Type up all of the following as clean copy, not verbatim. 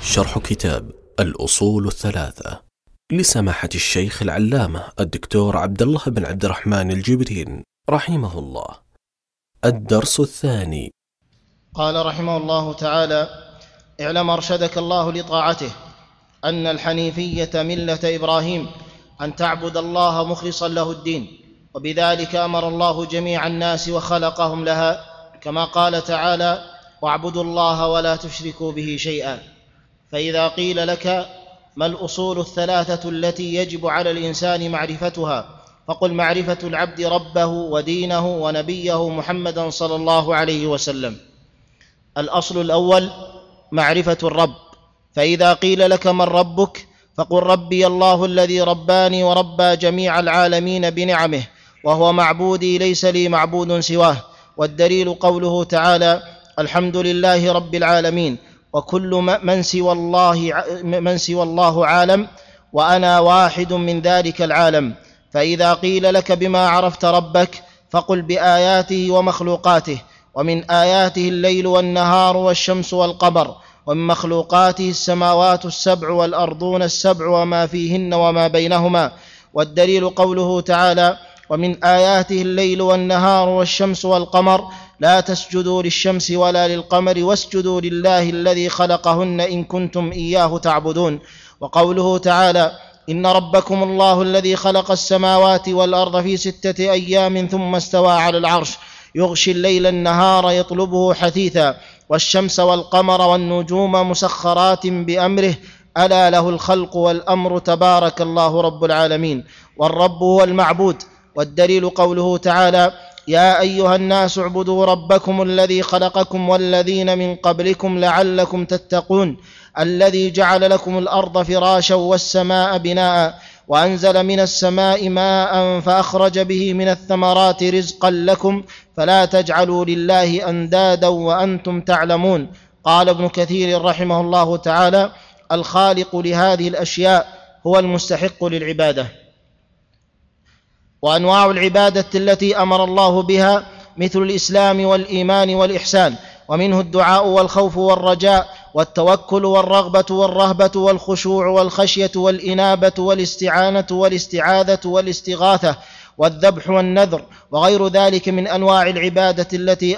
شرح كتاب الأصول الثلاثة لسماحة الشيخ العلامة الدكتور عبد الله بن عبد الرحمن الجبرين رحمه الله. الدرس الثاني. قال رحمه الله تعالى: اعلم أرشدك الله لطاعته أن الحنيفية ملة إبراهيم، أن تعبد الله مخلصا له الدين، وبذلك أمر الله جميع الناس وخلقهم لها، كما قال تعالى: واعبدوا الله ولا تشركوا به شيئا. فإذا قيل لك: ما الأصول الثلاثة التي يجب على الإنسان معرفتها؟ فقل: معرفة العبد ربه ودينه ونبيه محمدا صلى الله عليه وسلم. الأصل الأول معرفة الرب. فإذا قيل لك: من ربك؟ فقل: ربي الله الذي رباني وربى جميع العالمين بنعمه، وهو معبودي ليس لي معبود سواه. والدليل قوله تعالى: الحمد لله رب العالمين، وكل من سوى الله عالم، وأنا واحد من ذلك العالم. فإذا قيل لك: بما عرفت ربك؟ فقل: بآياته ومخلوقاته. ومن آياته الليل والنهار والشمس والقمر، ومن مخلوقاته السماوات السبع والأرضون السبع وما فيهن وما بينهما. والدليل قوله تعالى: ومن آياته الليل والنهار والشمس والقمر، لا تسجدوا للشمس ولا للقمر واسجدوا لله الذي خلقهن إن كنتم إياه تعبدون. وقوله تعالى: إن ربكم الله الذي خلق السماوات والأرض في 6 أيام ثم استوى على العرش، يغشي الليل النهار يطلبه حثيثا، والشمس والقمر والنجوم مسخرات بأمره، ألا له الخلق والأمر، تبارك الله رب العالمين. والرب هو المعبود. والدليل قوله تعالى: يا أيها الناس اعبدوا ربكم الذي خلقكم والذين من قبلكم لعلكم تتقون، الذي جعل لكم الأرض فراشا والسماء بناء، وأنزل من السماء ماء فأخرج به من الثمرات رزقا لكم، فلا تجعلوا لله أندادا وأنتم تعلمون. قال ابن كثير رحمه الله تعالى: الخالق لهذه الأشياء هو المستحق للعبادة. وأنواع العبادة التي أمر الله بها مثل الإسلام والإيمان والإحسان، ومنه الدعاء والخوف والرجاء والتوكل والرغبة والرهبة والخشوع والخشية والإنابة والاستعانة والاستعاذة والاستغاثة والذبح والنذر وغير ذلك من أنواع العبادة التي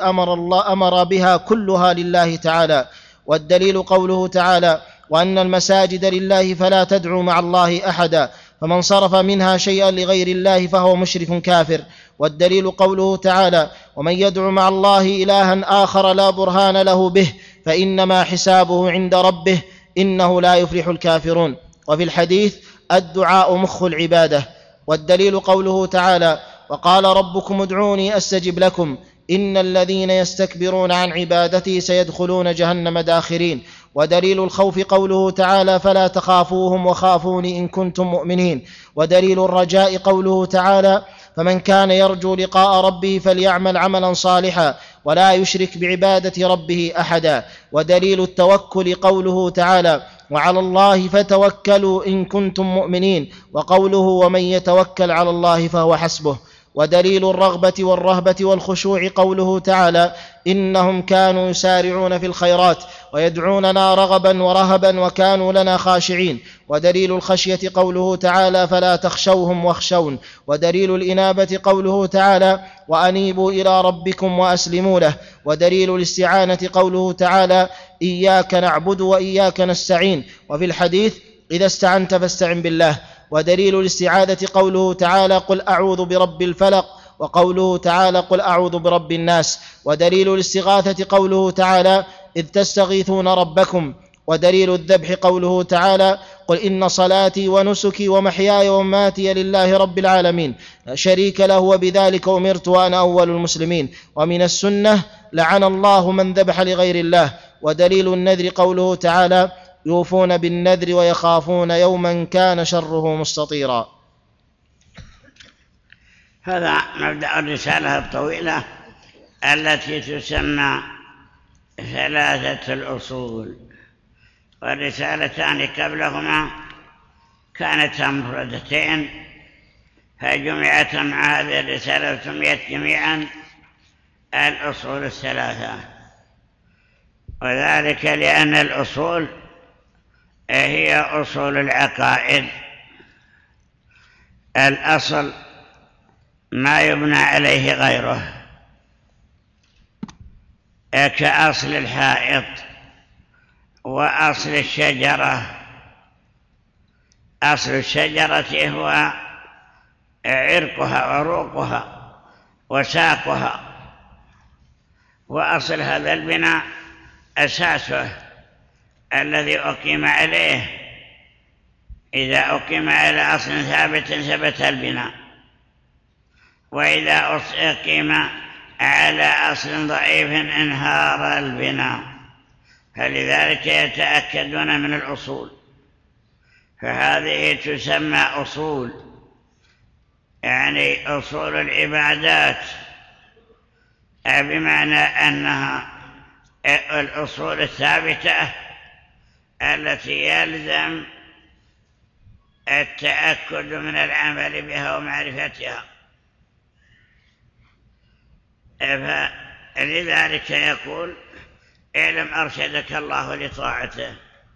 أمر بها كلها لله تعالى. والدليل قوله تعالى: وأن المساجد لله فلا تدعوا مع الله أحدا، فمن صرف منها شيئا لغير الله فهو مشرك كافر. والدليل قوله تعالى: ومن يدعو مع الله إلها آخر لا برهان له به فإنما حسابه عند ربه إنه لا يفلح الكافرون. وفي الحديث: الدعاء مخ العبادة. والدليل قوله تعالى: وقال ربكم ادعوني أستجب لكم إن الذين يستكبرون عن عبادتي سيدخلون جهنم داخرين. ودليل الخوف قوله تعالى: فلا تخافوهم وخافوني إن كنتم مؤمنين. ودليل الرجاء قوله تعالى: فمن كان يرجو لقاء ربه فليعمل عملا صالحا ولا يشرك بعبادة ربه أحدا. ودليل التوكل قوله تعالى: وعلى الله فتوكلوا إن كنتم مؤمنين. وقوله: ومن يتوكل على الله فهو حسبه. ودليل الرغبة والرهبة والخشوع قوله تعالى: إنهم كانوا يسارعون في الخيرات ويدعوننا رغبا ورهبا وكانوا لنا خاشعين. ودليل الخشية قوله تعالى: فلا تخشوهم واخشون. ودليل الإنابة قوله تعالى: وأنيبوا إلى ربكم وأسلموا له. ودليل الاستعانة قوله تعالى: إياك نعبد وإياك نستعين. وفي الحديث: إذا استعنت فاستعن بالله. ودليل الاستعاذة قوله تعالى: قل أعوذ برب الفلق. وقوله تعالى: قل أعوذ برب الناس. ودليل الاستغاثة قوله تعالى: إذ تستغيثون ربكم. ودليل الذبح قوله تعالى: قل إن صلاتي ونسكي ومحياي ومماتي لله رب العالمين لا شريك له وبذلك أمرت وأنا أول المسلمين. ومن السنة: لعن الله من ذبح لغير الله. ودليل النذر قوله تعالى: يوفون بالنذر ويخافون يوما كان شره مستطيرا. هذا مبدأ الرسالة الطويلة التي تسمى 3 الأصول. والرسالتان قبلهما كانتا مفردتين فجمعت مع هذه الرسالة وسميت جميعا الأصول 3، وذلك لأن الأصول هي أصول العقائد. الأصل ما يبنى عليه غيره، كأصل الحائط وأصل الشجرة. أصل الشجرة هو عرقها وعروقها وساقها، وأصل هذا البناء أساسه الذي أقيم عليه. إذا أقيم على أصل ثابت ثبت البناء، وإذا أقيم على أصل ضعيف انهار البناء. فلذلك يتأكدون من الأصول، فهذه تسمى أصول، يعني أصول العبادات، بمعنى أنها الأصول الثابتة التي يلزم التأكد من العمل بها ومعرفتها. فلذلك يقول: اعلم أرشدك الله لطاعته.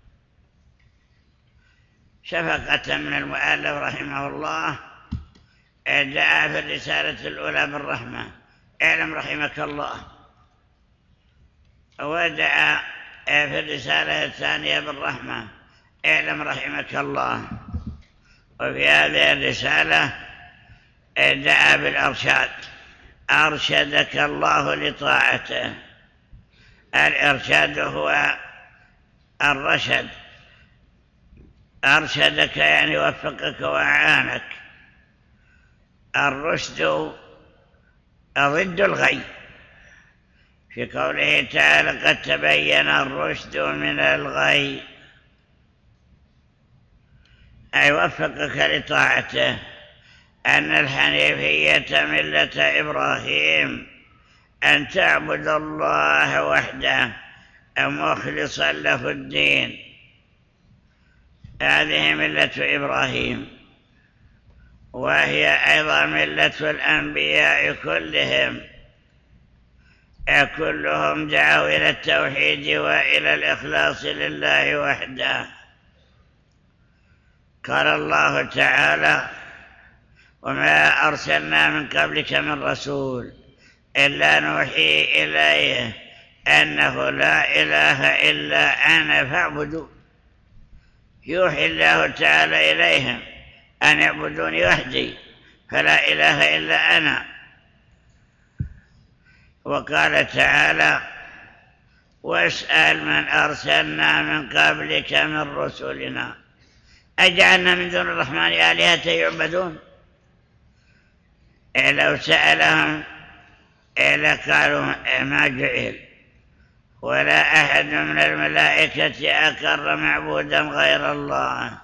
شفقة من المؤلف رحمه الله دعا في الرسالة الأولى بالرحمة: اعلم رحمك الله، ودعا في الرسالة الثانية بالرحمة: اعلم رحمك الله. وفي هذه الرسالة دعا بالأرشاد: أرشدك الله لطاعته. الإرشاد هو الرشد، أرشدك يعني وفقك وأعانك. الرشد ضد الغي، في قوله تعالى: قد تبين الرشد من الغي، أي وفقك لطاعته. أن الحنيفية ملة إبراهيم، أن تعبد الله وحده مخلصا له الدين، هذه ملة إبراهيم، وهي أيضا ملة الأنبياء كلهم. كلهم دعوا إلى التوحيد وإلى الإخلاص لله وحده. قال الله تعالى: وما أرسلنا من قبلك من رسول إلا نوحي إليه أنه لا إله إلا أنا فاعبدوا. يوحي الله تعالى إليهم أن يعبدوني وحدي، فلا إله إلا أنا. وقال تعالى: واسأل من أرسلنا من قبلك من رسلنا أجعلنا من دون الرحمن آلهة يعبدون. لو سألهم لقالوا ما جعل، ولا أحد من الملائكة أقر معبودا غير الله،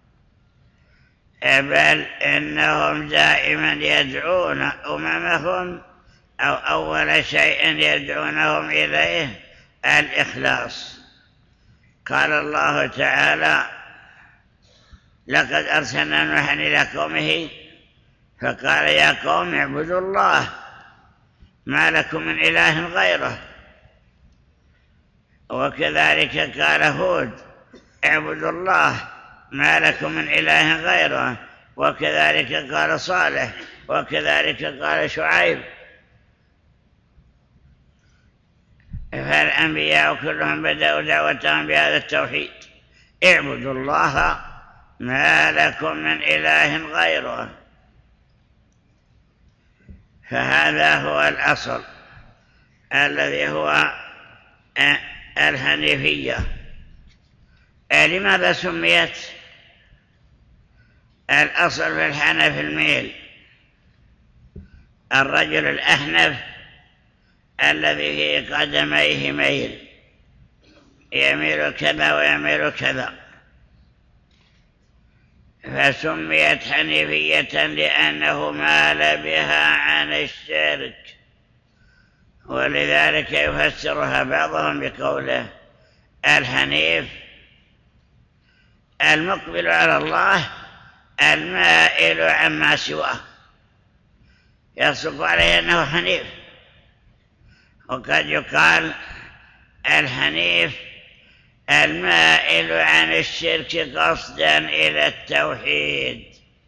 بل إنهم دائما يدعون أممهم أو أول شيء يدعونهم إليه الإخلاص. قال الله تعالى: لقد أرسلنا نوحا إلى قومه فقال يا قوم اعبدوا الله ما لكم من إله غيره. وكذلك قال هود: اعبدوا الله ما لكم من إله غيره. وكذلك قال صالح، وكذلك قال شعيب. فالأنبياء كلهم بدأوا دعوتهم بهذا التوحيد: اعبدوا الله ما لكم من إله غيره. فهذا هو الأصل الذي هو الحنيفية. لماذا سميت؟ الأصل في الحنف الميل. الرجل الأحنف الذي في قدميه ميل، يميل كذا ويميل كذا، فسميت حنيفية لأنه مال بها عن الشرك. ولذلك يفسرها بعضهم بقوله: الحنيف المقبل على الله المائل عما سواه، يصف عليه أنه حنيف. وقد يقال الحنيف المائل عن الشرك قصدا إلى التوحيد،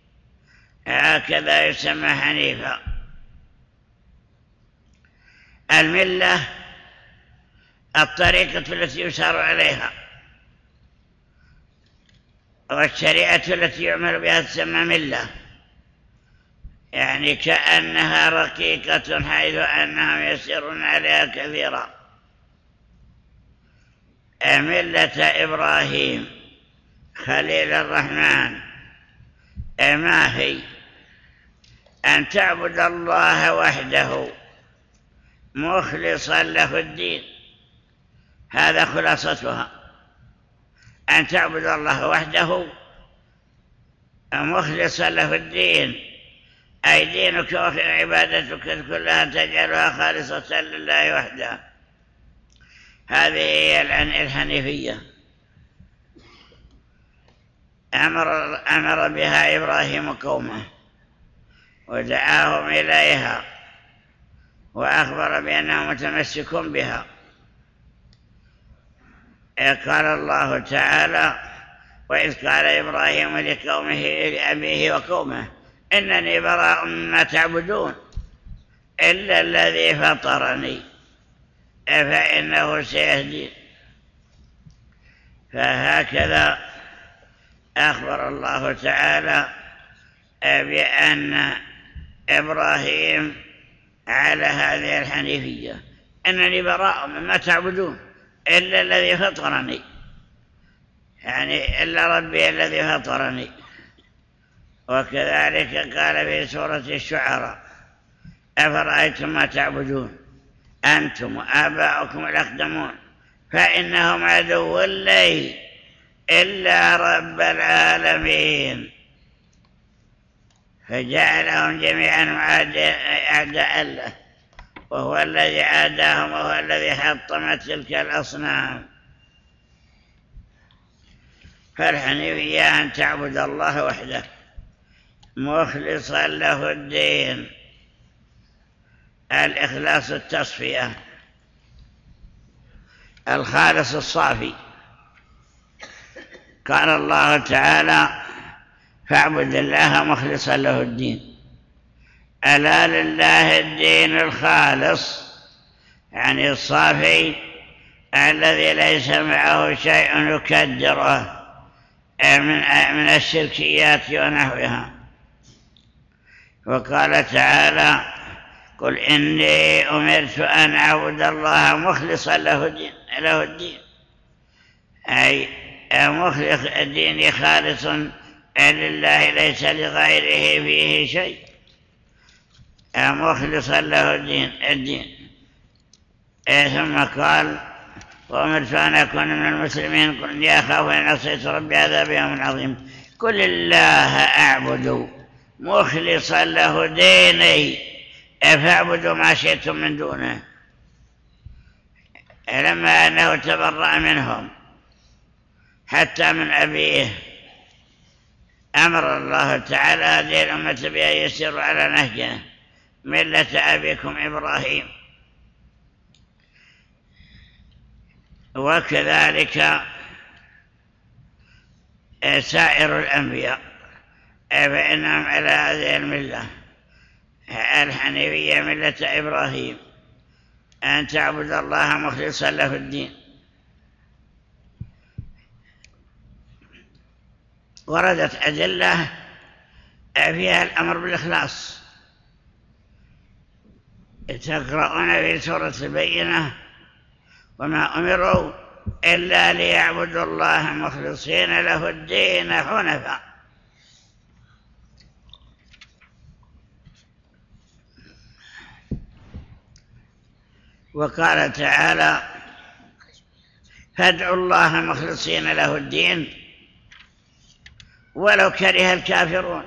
هكذا يسمى حنيفا. الملة الطريقة التي يسار عليها، والشريعة التي يعمل بها تسمى ملة، يعني كأنها رقيقة حيث أنهم يسيرون عليها كثيرا. ملة إبراهيم خليل الرحمن ما هي؟ أن تعبد الله وحده مخلصا له الدين، هذا خلاصتها، أن تعبد الله وحده مخلصا له الدين، أي دينك وعبادتك كلها تجعلها خالصة لله وحده. هذه هي الحنيفية. أمر بها إبراهيم قومه ودعاهم إليها، وأخبر بأنه متمسك بها. قال الله تعالى: وإذ قال إبراهيم لقومه لأبيه وقومه إنني براء مما تعبدون إلا الذي فطرني فإنه سيهدين. فهكذا أخبر الله تعالى بأن إبراهيم على هذه الحنيفية، إنني براء مما تعبدون إلا الذي فطرني، يعني إلا ربي الذي فطرني. وكذلك قال في سورة الشعراء: أفرأيتم ما تعبدون أنتم وآباؤكم الأقدمون فإنهم عدو لي إلا رب العالمين. فجعلهم جميعا أعداء له، وهو الذي عاداهم وهو الذي حطم تلك الأصنام. فالحنيفية أن تعبد الله وحده مخلصا له الدين، الإخلاص التصفية، الخالص الصافي. قال الله تعالى: فاعبد الله مخلصا له الدين. ألا لله الدين الخالص، يعني الصافي الذي ليس معه شيء يكدره من الشركيات ونحوها. وقال تعالى: قل إني أمرت أن أعبد الله مخلصا له الدين، أي مخلص الدين خالص لله ليس لغيره فيه شيء، مخلصا له الدين. ثم قال: وأمرت أن أكون من المسلمين، قل إني أخاف إن عصيت ربي عذاب يوم عظيم. قل الله أعبد مخلصا له ديني فاعبدوا ما شئتم من دونه. لما أنه تبرأ منهم حتى من أبيه، أمر الله تعالى هذه الأمة بأن يسيروا على نهجه ملة أبيكم إبراهيم. وكذلك سائر الأنبياء فإنهم على هذه الملة الحنيفية، ملة إبراهيم، أن تعبد الله مخلصا له الدين. وردت أدلة فيها الأمر بالإخلاص. تقرؤون في سورة البينة: وما أمروا إلا ليعبدوا الله مخلصين له الدين حنفاء. وقال تعالى: فادعوا الله مخلصين له الدين ولو كره الكافرون.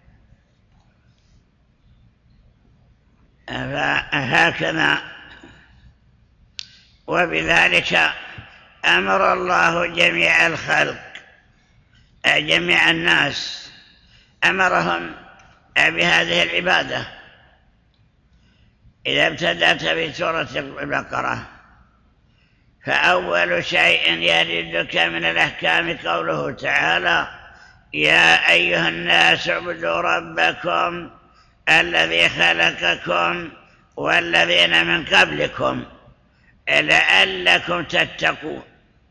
هكذا وبذلك أمر الله جميع الخلق، جميع الناس أمرهم بهذه العبادة. إذا ابتدأت في سورة البقرة فأول شيء يردك من الأحكام قوله تعالى: يا أيها الناس اعبدوا ربكم الذي خلقكم والذين من قبلكم لعلكم تتقون.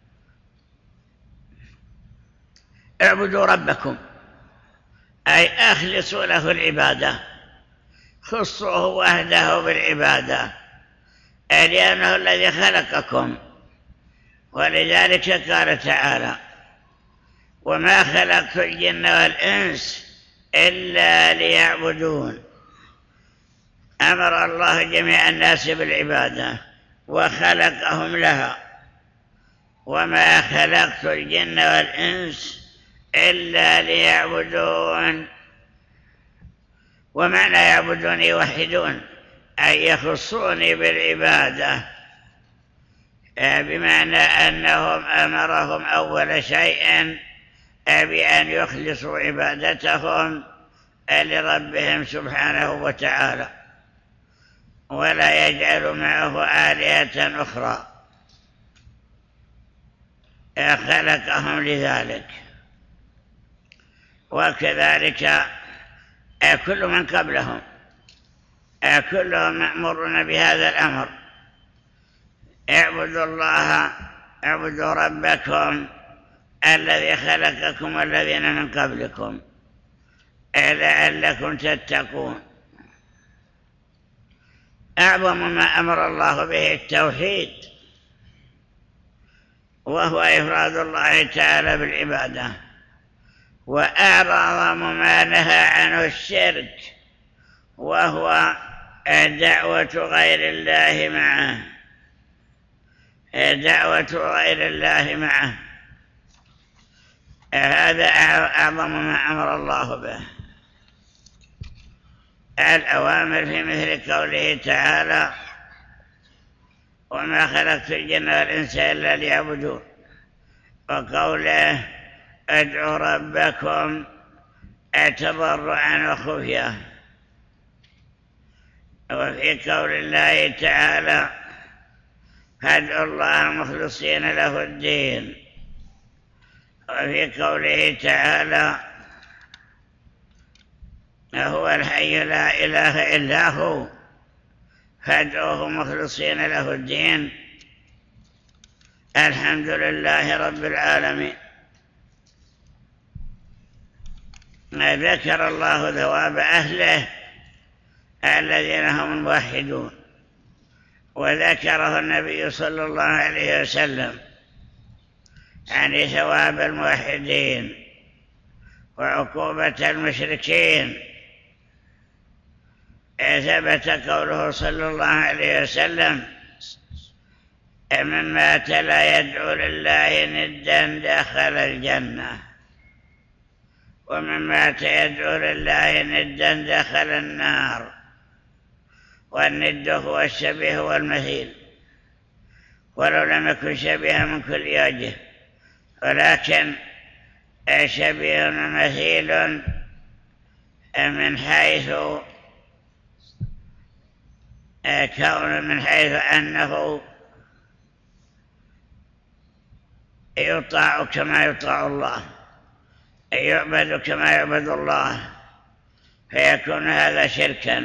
اعبدوا ربكم أي أخلصوا له العبادة، خصوه وحده بالعبادة، لأنه الذي خلقكم. ولذلك قال تعالى: وما خلقت الجن والإنس إلا ليعبدون. أمر الله جميع الناس بالعبادة وخلقهم لها. وما خلقت الجن والإنس إلا ليعبدون. ومعنى يعبدون يوحدون أي يخصوني بالعبادة، بمعنى أنهم أمرهم أول شيء بأن يخلصوا عبادتهم لربهم سبحانه وتعالى، ولا يجعل معه آلهة أخرى. خلقهم لذلك. وكذلك كل من قبلهم كلهم مأمورون بهذا الأمر: اعبدوا الله، اعبدوا ربكم الذي خلقكم والذين من قبلكم لعلكم تتقون. أعظم ما أمر الله به التوحيد، وهو إفراد الله تعالى بالعبادة، وأعظم ما نهى عنه الشرك، وهو دعوة غير الله معه، دعوة غير الله معه. هذا أعظم ما أمر الله به. الأوامر في مثل قوله تعالى: وما خلقت الجن والإنس إلا ليعبدون، وقوله: ادعوا ربكم تضرعا وخفيا. وفي قول الله تعالى: فادعوا الله مخلصين له الدين. وفي قوله تعالى: هو الحي لا إله إلا هو فادعوه مخلصين له الدين. الحمد لله رب العالمين. ذكر الله ثواب أهله الذين هم الموحدون، وذكره النبي صلى الله عليه وسلم عن ثواب الموحدين وعقوبة المشركين. ثبت قوله صلى الله عليه وسلم: من مات لا يدعو لله ندا دخل الجنة، ومن مات يدعو لله ندا دخل النار. والند هو الشبيه والمثيل، ولو لم يكن شبيها من كل وجه، ولكن شبيه ومثيل من حيث أنه يطاع كما يطاع الله، يعبد كما يعبد الله، فيكون هذا شركا.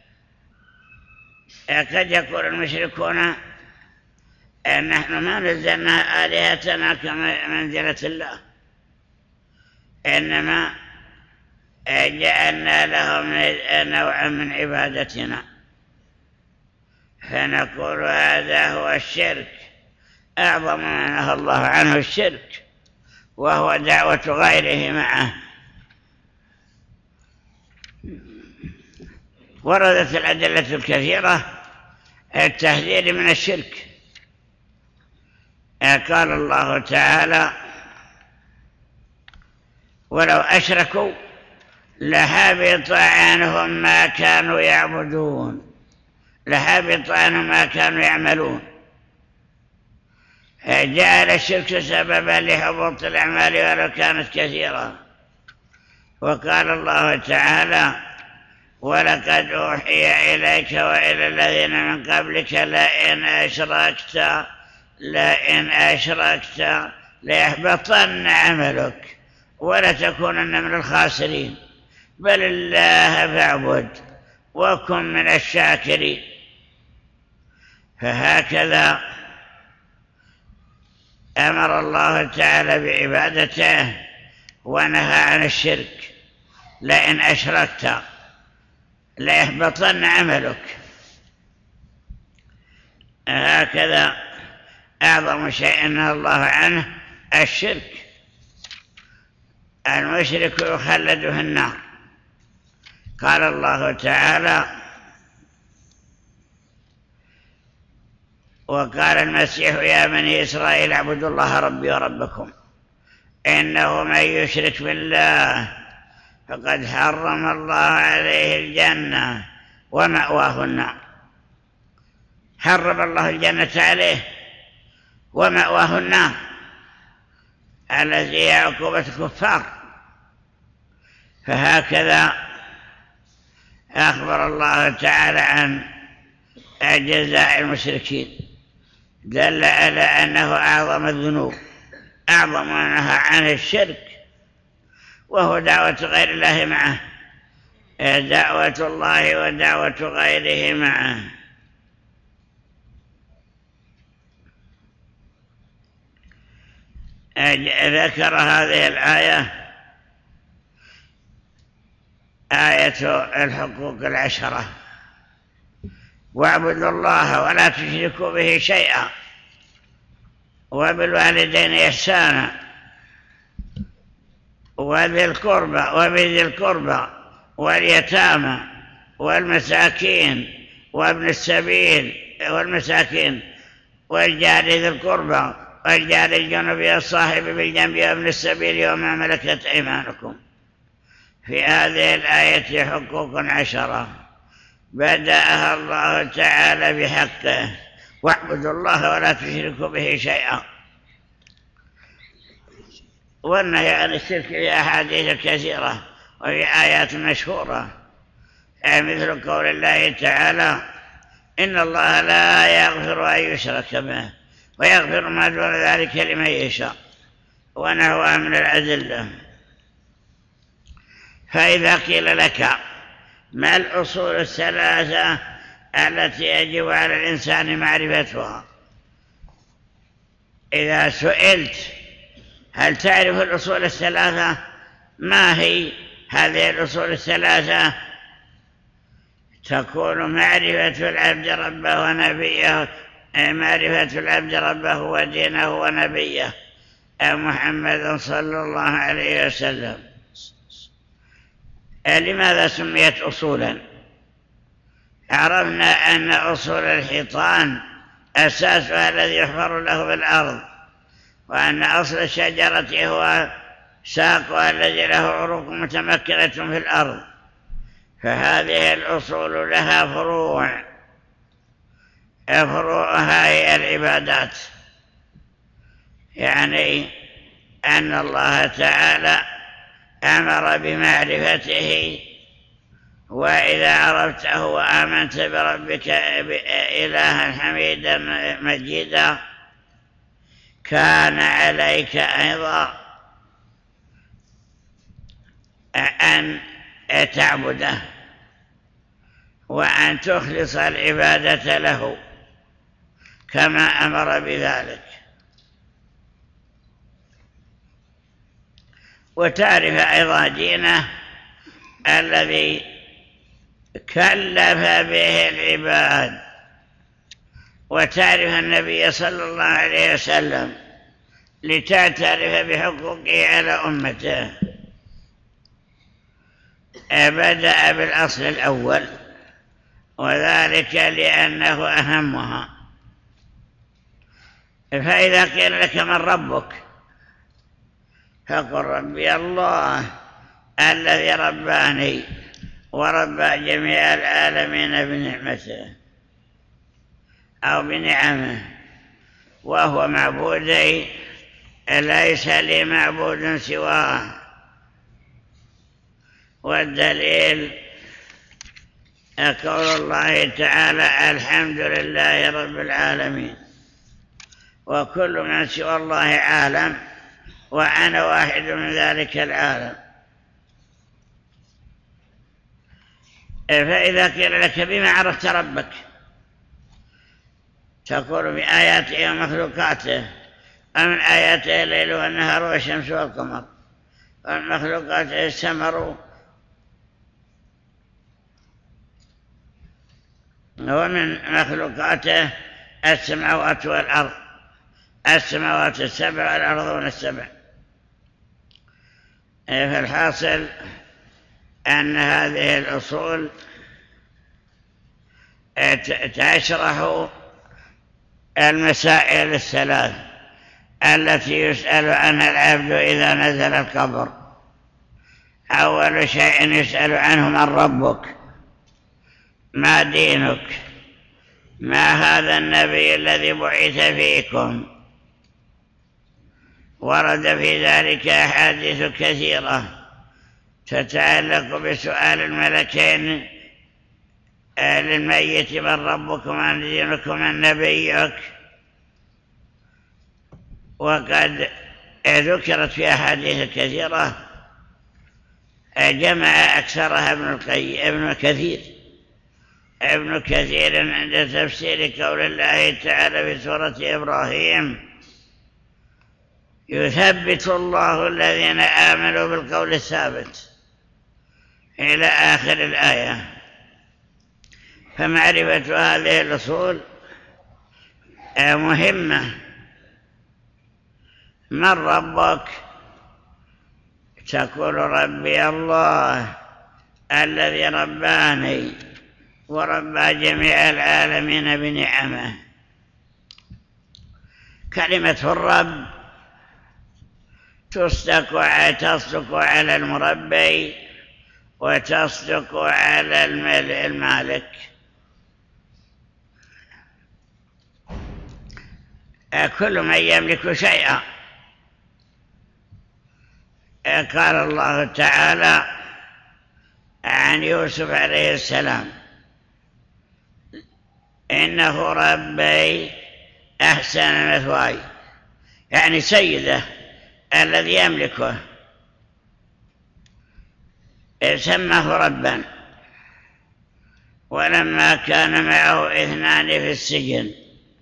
قد يقول المشركون: نحن ما نزلنا آلهتنا كما منزلة الله، إنما جعلنا لهم نوعا من عبادتنا. فنقول هذا هو الشرك، أعظم ما نهى الله عنه الشرك، وهو دعوة غيره معه. وردت الأدلة الكثيرة التحذير من الشرك. قال الله تعالى: ولو أشركوا لحبط عنهم ما كانوا يعبدون، لحبط عنهم ما كانوا يعملون. جعل الشرك سببا لحبوط الأعمال ولو كانت كثيرة. وقال الله تعالى: ولقد أوحي إليك وإلى الذين من قبلك لئن أشركت لئن أشركت ليحبطن عملك ولتكونن من الخاسرين، بل الله فاعبد وكن من الشاكرين. فهكذا أمر الله تعالى بعبادته ونهى عن الشرك. لئن أشركت ليحبطن عملك. هكذا أعظم شيء نهى الله عنه الشرك. المشرك يخلد في النار. قال الله تعالى: وقال المسيح يا بني إسرائيل اعبدوا الله ربي وربكم إنه من يشرك بالله فقد حرم الله عليه الجنة ومأواه النار. حرم الله الجنة عليه ومأواه النار التي هي عقوبة الكفار. فهكذا أخبر الله تعالى عن جزاء المشركين، دل على أنه أعظم الذنوب، أعظم أنها عن الشرك، وهو دعوة غير الله معه، دعوة الله ودعوة غيره معه. ذكر هذه الآية آية الحقوق العشرة: واعبدوا الله ولا تشركوا به شيئا وبالوالدين إحسانا وذي القربى واليتامى والمساكين وابن السبيل والمساكين والجار ذي القربى والجار الجنب والصاحب بالجنب وابن السبيل وما ملكت أيمانكم. في هذه الآية حقوق عشرة بدأها الله تعالى بحقه: واعبدوا الله ولا تشركوا به شيئا. والنهي عن الشرك في أحاديث كثيرة وفي آيات مشهورة، مثل قول الله تعالى: إن الله لا يغفر أن يشرك به ويغفر ما دون ذلك لمن يشاء، ونحوها من الأدلة. فإذا قيل لك ما الأصول الثلاثة التي يجب على الإنسان معرفتها، إذا سئلت هل تعرف الأصول الثلاثة، ما هي هذه الأصول الثلاثة؟ تكون معرفة العبد ربه ونبيه، معرفة العبد ربه ودينه ونبيه محمد صلى الله عليه وسلم. لماذا سميت أصولا؟ عرفنا أن أصول الحيطان أساسها الذي يحفر له بالأرض، وأن أصل الشجرة هو ساقها الذي له عروق متمكنة في الأرض. فهذه الأصول لها فروع، فروعها هي العبادات، يعني أن الله تعالى أمر بمعرفته، وإذا عرفته وآمنت بربك إلها حميدا مجيدا كان عليك أيضا أن تعبده وأن تخلص العبادة له كما أمر بذلك، وتعرف أيضا دينه الذي كلف به العباد، وتعرف النبي صلى الله عليه وسلم لتعترف بحقوقه على أمته. بدأ بالأصل الأول، وذلك لأنه أهمها. فإذا قيل لك من ربك فقل ربي الله الذي رباني وربى جميع العالمين بنعمته أو بنعمه، وهو معبودي ليس لي معبود سواه. والدليل قول الله تعالى: الحمد لله رب العالمين. وكل من سوى الله عالم، وأنا واحد من ذلك العالم. فإذا قيل لك بما عرفت ربك، تقول بآياته ومخلوقاته، ومن آياته الليل والنهار والشمس والقمر، ومن مخلوقاته السمر، ومن مخلوقاته السماوات والأرض، السماوات السبع والأرضون السبع. فالحاصل أن هذه الأصول تشرح المسائل الثلاث التي يسأل عنها العبد إذا نزل القبر. أول شيء يسأل عنه: من ربك؟ ما دينك؟ ما هذا النبي الذي بعث فيكم؟ ورد في ذلك أحاديث كثيرة تتعلق بسؤال الملكين للميت: من ربك؟ من دينك؟ من نبيك؟ وقد ذكرت في أحاديث كثيرة جمع أكثرها ابن كثير عند تفسير قول الله تعالى في سورة إبراهيم: يثبت الله الذين آمنوا بالقول الثابت، إلى آخر الآية. فمعرفة هذه الأصول مهمة. من ربك؟ تقول: ربي الله الذي رباني وربى جميع العالمين بنعمه. كلمة الرب تصدق على المربي وتصدق على المالك. كل من يملك شيئا. قال الله تعالى عن يوسف عليه السلام: إنه ربي أحسن مثواي، يعني سيده الذي يملكه سماه ربا. ولما كان معه 2 في السجن،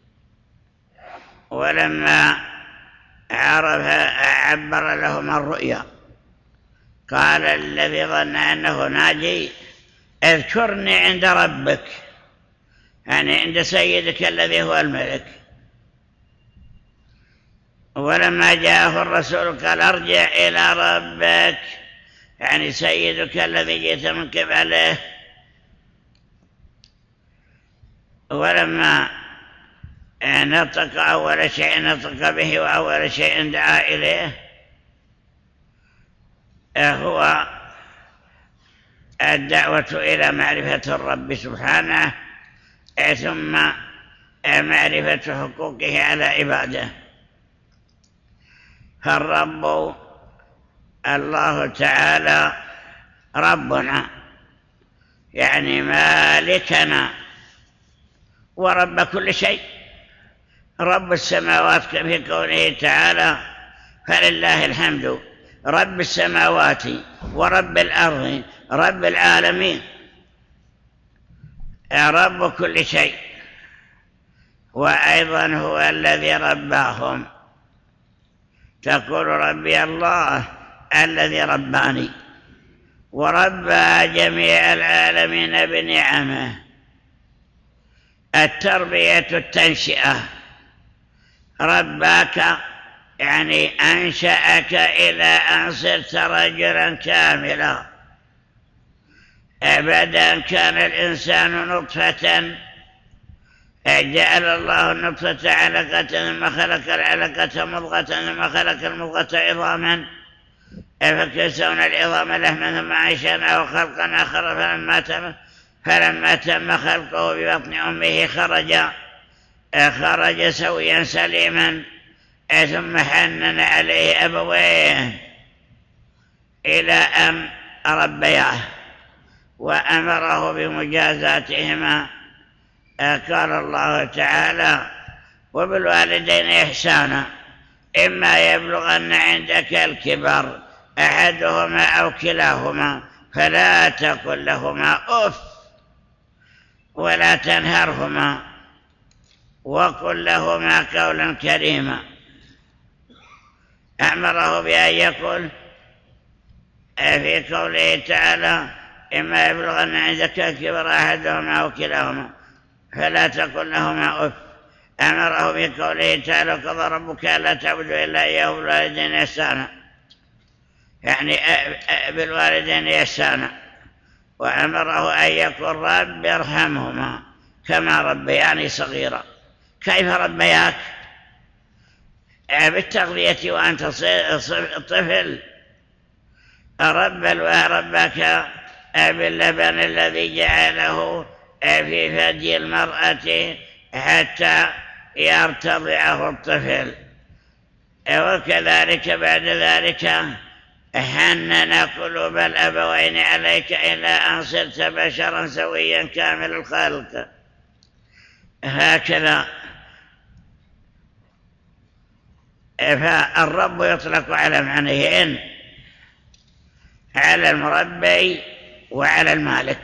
ولما عبر لهما الرؤيا، قال الذي ظن أنه ناجي: اذكرني عند ربك، يعني عند سيدك الذي هو الملك. ولما جاءه الرسول قال: ارجع إلى ربك، يعني سيدك الذي جئت من قبله. ولما نطق أول شيء نطق به وأول شيء دعا إليه هو الدعوة إلى معرفة الرب سبحانه، ثم معرفة حقوقه على عباده. فالرب الله تعالى ربنا، يعني مالكنا ورب كل شيء. رب السماوات في قوله تعالى: فلله الحمد رب السماوات ورب الأرض رب العالمين. رب كل شيء، وأيضا هو الذي رباهم. تقول: ربي الله الذي رباني وربى جميع العالمين بنعمه. التربية التنشئة. رباك يعني أنشأك إلى أن صرت رجلا كاملا. أبدا كان الإنسان نطفة، جعل الله النطفة علقة، ثم خلق العلقة مضغة، ثم خلق المضغة عظاما، فكسونا العظام لحما، ثم أنشأناه خلقا آخر. فلما تم خلقه ببطن أمه خرج سويا سليما، ثم حنن عليه أبويه إلى أن ربياه وأمره بمجازاتهما. قال الله تعالى: وبالوالدين إحسانا، إما يبلغن عندك الكبر أحدهما أو كلاهما فلا تقل لهما أف ولا تنهرهما، وقل لهما قولا كريما. أمره بأن يقول في قوله تعالى إما يبلغن عندك الكبر أحدهما أو كلاهما فلا تقل لهما أف. أمره بقوله تعالى قضى ربك ألا تعبدوا إلا إياه وبالوالدين إحسانا، يعني بالوالدين إحسانا. وأمره أن يقول رب ارحمهما كما ربياني صغيرا. كيف ربياك؟ بالتغذية وأنت طفل. ربك باللبن الذي جعله في ثدي المرأة حتى يرتضعه الطفل، وكذلك بعد ذلك حنن قلوب الأبوين عليك إلى أن صرت بشرا سويا كامل الخلق. هكذا فالرب يطلق على معنيين، على المربي وعلى المالك.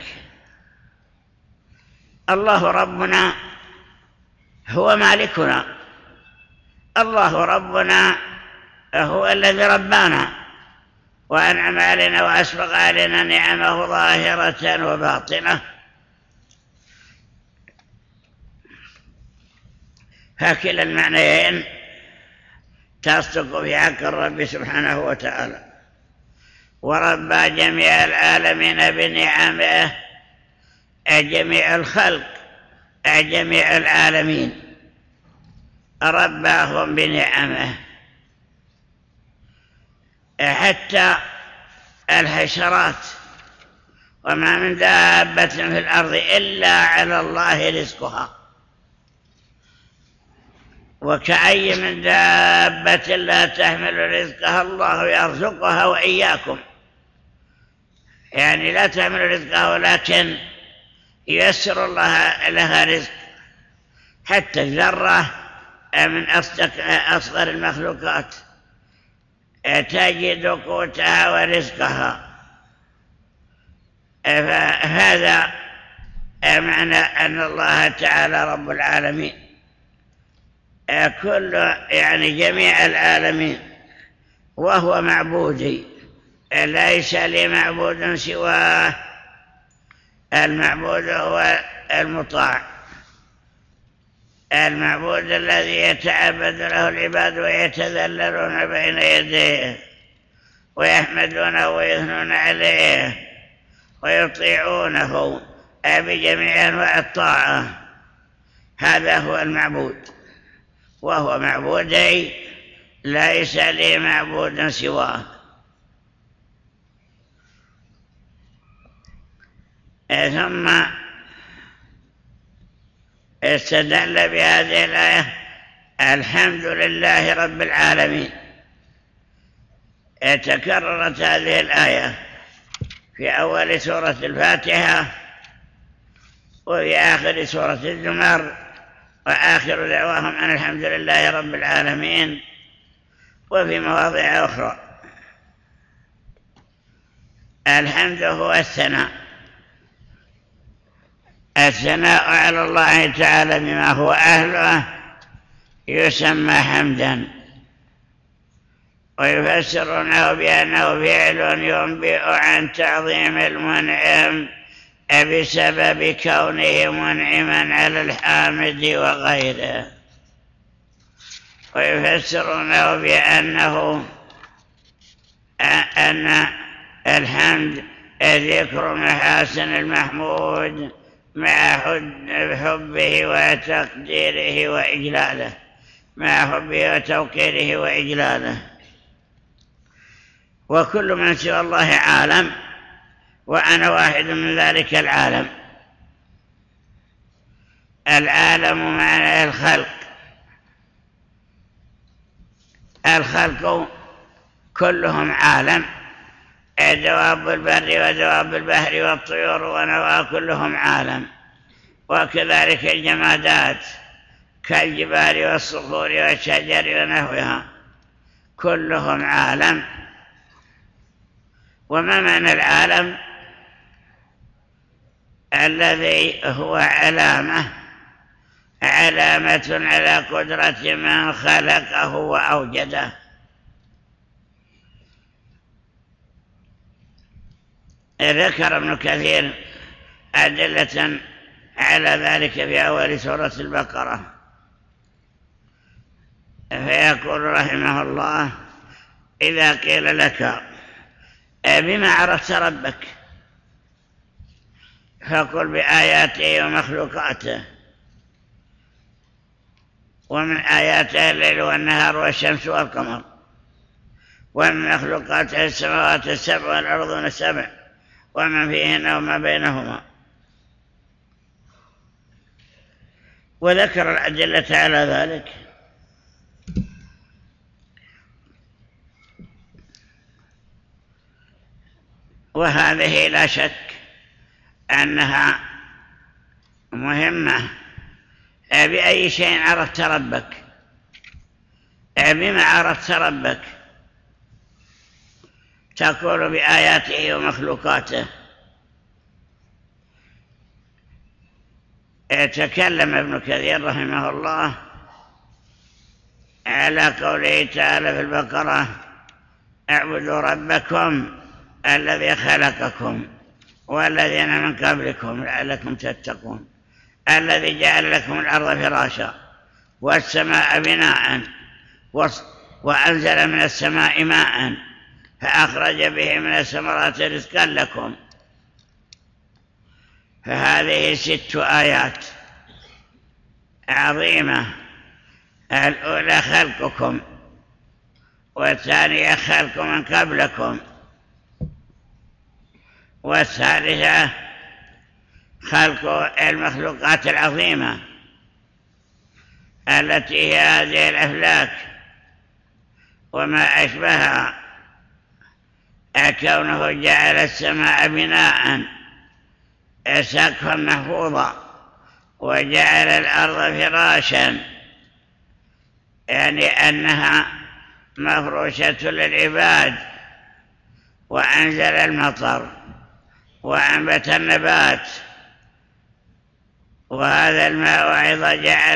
الله ربنا هو مالكنا، الله ربنا هو الذي ربانا وأنعم علينا وأسبغ علينا نعمه ظاهرة وباطنة. فكلا المعنيين تصدق في حق الرب سبحانه وتعالى. وربى جميع العالمين بنعمه، جميع الخلق، جميع العالمين رباهم بنعمه، حتى الحشرات. وما من دابة في الأرض إلا على الله رزقها، وكأي من دابة لا تحمل رزقها الله يرزقها وإياكم. يعني لا تحمل رزقها ولكن ييسر الله لها رزق. حتى الذرة من أصغر المخلوقات تجد قوتها ورزقها. فهذا معنى أن الله تعالى رب العالمين، كل يعني جميع العالمين، وهو معبودي، ليس لي معبود سواه. المعبود هو المطاع، المعبود الذي يتعبد له العباد ويتذللون بين يديه ويحمدونه ويثنون عليه ويطيعونه بجميع أنواع الطاعة. هذا هو المعبود، وهو معبودي، ليس لي معبود سواه. ثم استدل بهذه الآية الحمد لله رب العالمين. تكررت هذه الآية في أول سورة الفاتحة وفي آخر سورة الزمر، وآخر دعواهم أن الحمد لله رب العالمين، وفي مواضع أخرى. الحمد هو الثناء، الثناء على الله تعالى بما هو أهله يسمى حمدا، ويفسرونه بأنه فعل ينبئ عن تعظيم المنعم بسبب كونه منعما على الحامد وغيره، ويفسرونه بأنه أن الحمد ذكر محاسن المحمود مع حبه وتقديره وإجلاله، مع حبه وتوقيره وإجلاله. وكل من سوى الله عالم، وأنا واحد من ذلك العالم. العالم معنى الخلق، الخلق كلهم عالم، دواب البر ودواب البحر والطيور ونوى كلهم عالم، وكذلك الجمادات كالجبال والصخور والشجر ونحوها، كلهم عالم. وما معنى العالم؟ الذي هو علامة على قدرة من خلقه وأوجده. ذكر ابن كثير أدلة على ذلك في أول سورة البقرة، فيقول رحمه الله: إذا قيل لك بما عرفت ربك فقل بآياته ومخلوقاته. ومن آياته الليل والنهار والشمس والقمر، ومن مخلوقاته السماوات السبع والأرض السبع ومن فيهن وما بينهما. وذكر الأدلة على ذلك. وهذه لا شك أنها مهمة. بأي شيء عرفت ربك؟ بما عرفت ربك؟ تقول بآياته ومخلوقاته. تكلم ابن كثير رحمه الله على قوله تعالى في البقرة: اعبدوا ربكم الذي خلقكم والذين من قبلكم لعلكم تتقون، الذي جعل لكم الأرض فراشا والسماء بناء وأنزل من السماء ماء فأخرج به من الثمرات رزقا لكم. فهذه 6 آيات عظيمة. الأولى خلقكم، والثانية خلق من قبلكم، والثالثة خلق المخلوقات العظيمة التي هي هذه الأفلاك وما أشبهها. كونه جعل السماء بناء سقفا محفوظا وجعل الأرض فراشا، يعني أنها مفروشة للعباد، وأنزل المطر وأنبت النبات، وهذا الماء أيضا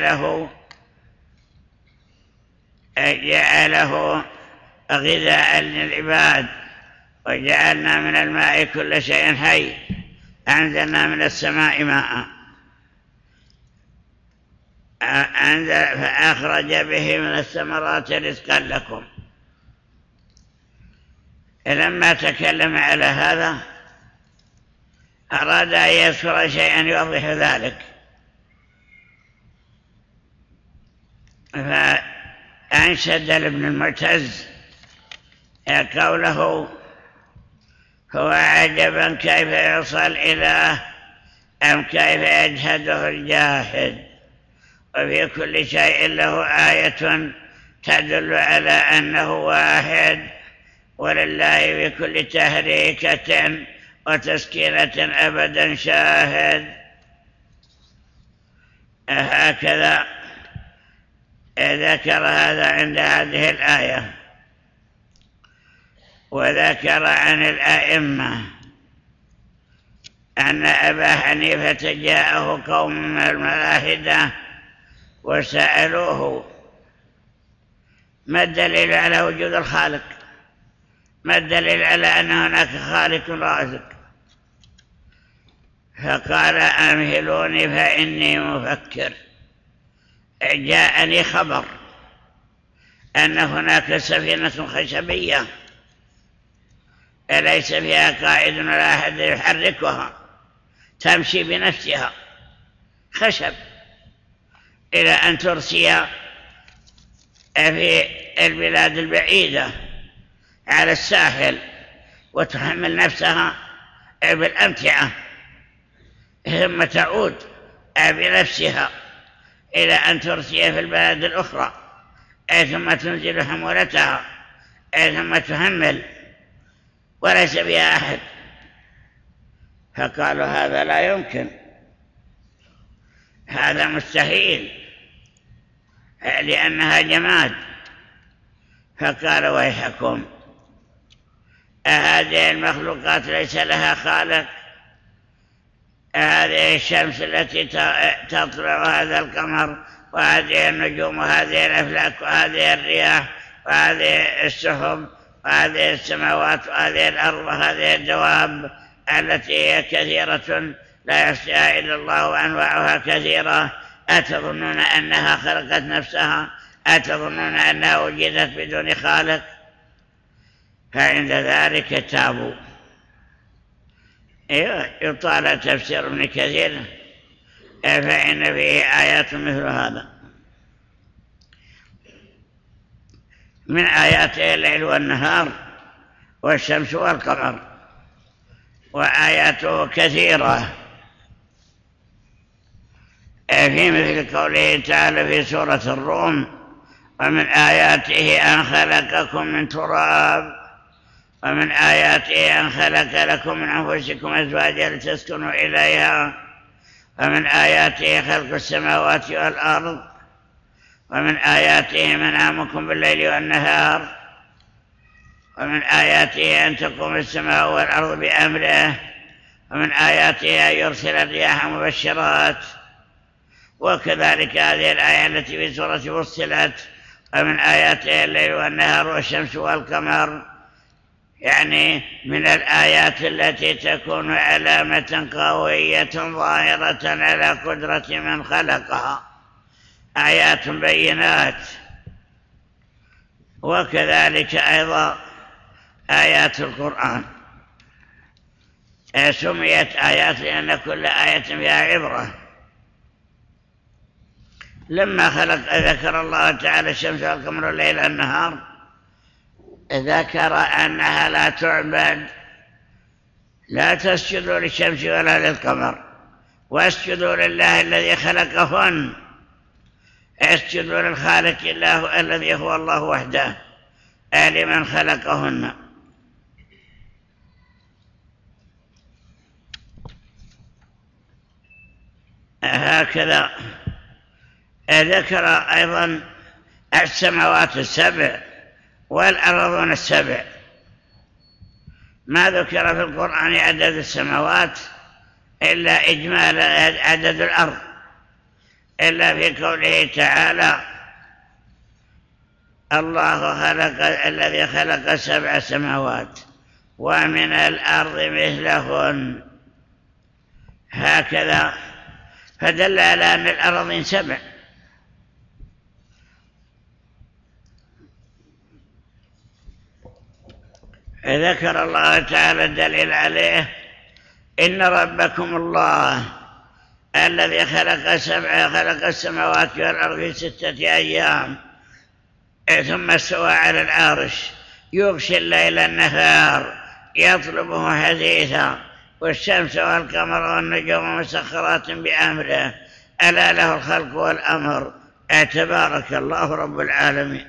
جعله غذاء للعباد. وجعلنا من الماء كل شيء حي، أنزلنا من السماء ماء فأخرج به من الثمرات رزقا لكم. لما تكلم على هذا أراد أن يذكر شيئا يوضح ذلك، فأنشد لابن المعتز قوله: هو عجبا كيف يوصل الإله أم كيف يجهده الجاحد، وفي كل شيء له آية تدل على أنه واحد، ولله بكل تهريكة وتسكينة أبدا شاهد. هكذا ذكر هذا عند هذه الآية. وذكر عن الأئمة أن أبا حنيفة جاءه قوم من الملاحدة وسألوه: ما الدليل على وجود الخالق؟ ما الدليل على أن هناك خالق رازق؟ فقال: أمهلوني فإني مفكر. جاءني خبر أن هناك سفينة خشبية ليس فيها قائد ولا أحد يحركها، تمشي بنفسها خشب، إلى أن ترسي في البلاد البعيدة على الساحل وتحمل نفسها بالأمتعة، ثم تعود بنفسها إلى أن ترسي في البلاد الأخرى، ثم تنزل حمولتها، ثم تحمل وليس بها أحد. فقالوا: هذا لا يمكن، هذا مستحيل. لأنها جماد. فقال ويحكم، هذه المخلوقات ليس لها خالق؟ هذه الشمس التي تطلع، هذا القمر، وهذه النجوم، وهذه الأفلاك، وهذه الرياح، وهذه السحب، وهذه السماوات، وهذه الأرض، وهذه الدواب التي هي كثيرة لا يحصيها إلا الله وأنواعها كثيرة، أتظنون أنها خلقت نفسها؟ أتظنون أنها وجدت بدون خالق؟ فعند ذلك تابوا. يطال تفسير ابن كثير فإن فيه آيات مثل هذا. من آياته الليل والنهار والشمس والقمر، وآياته كثيرة، في مثل قوله تعالى في سورة الروم: ومن آياته أن خلقكم من تراب، ومن آياته أن خلق لكم من أنفسكم أزواجا لتسكنوا إليها، ومن آياته خلق السماوات والأرض، ومن آياته منامكم بالليل والنهار، ومن آياته أن تقوم السماء والأرض بأمره، ومن آياته أن يرسل الرياح مبشرات. وكذلك هذه الآية التي في سورة فصلت: ومن آياته الليل والنهار والشمس والقمر، يعني من الآيات التي تكون علامة قوية ظاهرة على قدرة من خلقها، آيات بينات. وكذلك أيضا آيات القرآن سميت آيات لأن كل آية فيها عبرة. لما ذكر الله تعالى الشمس والقمر والليل والنهار، ذكر أنها لا تعبد، لا تسجدوا للشمس ولا للقمر، واسجدوا لله الذي خلقهن، اسجدوا للخالق الله الذي هو الله وحده لمن خلقهن. هكذا ذكر أيضا السماوات السبع والأرضون السبع. ما ذكر في القرآن عدد السماوات إلا إجمال عدد الأرض، إلا في قوله تعالى: الله خلق الذي خلق 7 سماوات ومن الأرض مثلهن. هكذا فدل على أن الأرضين 7. ذكر الله تعالى الدليل عليه: إن ربكم الله الذي خلق السماوات والأرض في 6 أيام ثم استوى على العرش يغشي الليل النهار يطلبه حثيثا والشمس والقمر والنجوم مسخرات بأمره ألا له الخلق والأمر تبارك الله رب العالمين.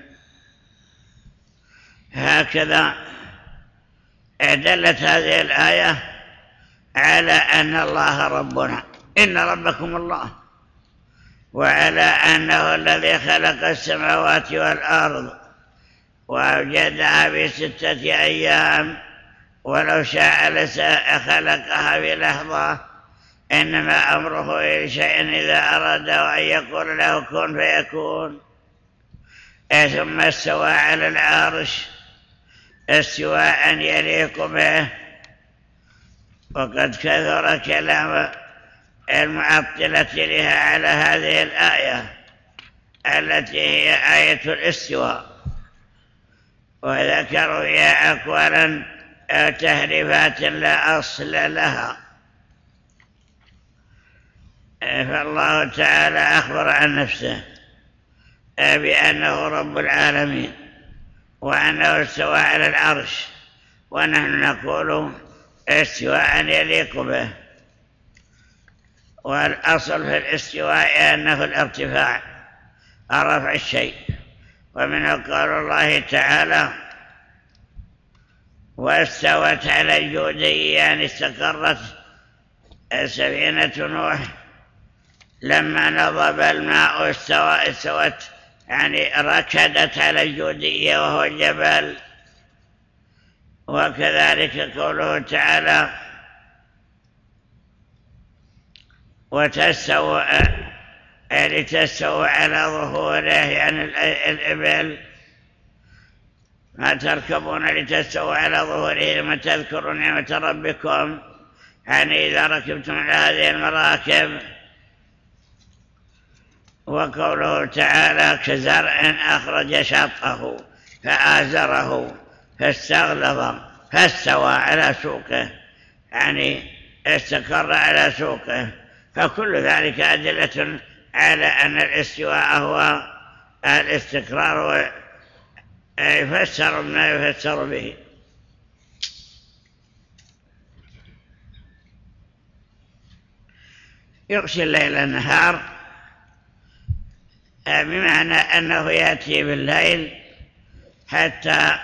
هكذا دلت هذه الآية على أن الله ربنا، إن ربكم الله، وعلى أنه الذي خلق السماوات والأرض وأوجدها في 6 أيام، ولو شاء لخلقها في لحظة، إنما أمره إلى شيء إذا أراد أن يقول له كن فيكون. ثم استوى على العرش استواء يليق به. وقد كثر كلام المعطلة لها على هذه الآية التي هي آية الاستواء، وذكروا فيها أقوالا تهريفات لا أصل لها. فالله تعالى أخبر عن نفسه بأنه رب العالمين وأنه استوى على العرش، ونحن نقول استواء يليق به. والأصل في الاستواء أنه الارتفاع، رفع الشيء. ومنه قول الله تعالى: واستوت على الجودي، يعني استقرت سفينة نوح لما نضب الماء استوت يعني ركدت على الجودية وهو الجبل. وكذلك قوله تعالى لتستووا على ظهوره، يعني الإبل ما تركبون لتستووا على ظهوره ثم تذكروا نعمة ربكم، يعني إذا ركبتم على هذه المراكب. وقوله تعالى كزرع أخرج شطه فآزره فاستغلظ فاستوى على سوقه، يعني استقر على سوقه. فكل ذلك أدلة على أن الاستواء هو الاستقرار، يفسر ما يفسر به. يغشي الليل النهار، بمعنى أنه يأتي بالليل حتى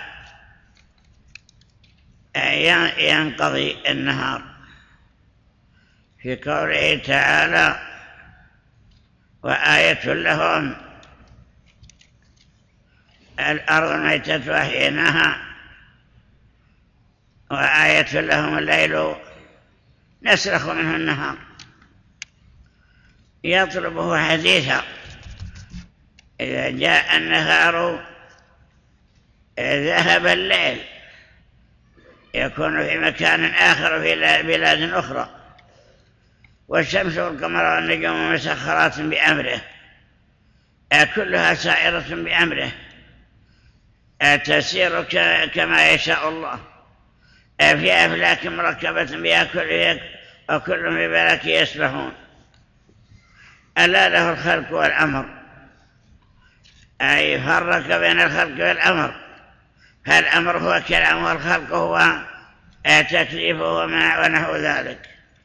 ينقضي النهار. في قوله تعالى وآية لهم الأرض الميتة وأحييناها وآية لهم الليل نسلخ منه النهار. يطلبه حديثا، إذا جاء النهار ذهب الليل، يكون في مكان آخر في بلاد أخرى. والشمس والقمر والنجوم مسخرات بأمره، كلها سائرة بأمره، تسير كما يشاء الله في أفلاك مركبة بها وكل في فلك يسبحون. ألا له الخلق والأمر، أي فرق بين الخلق والأمر. فالأمر هو كلام والخلق هو تكليفه ونحو ذلك.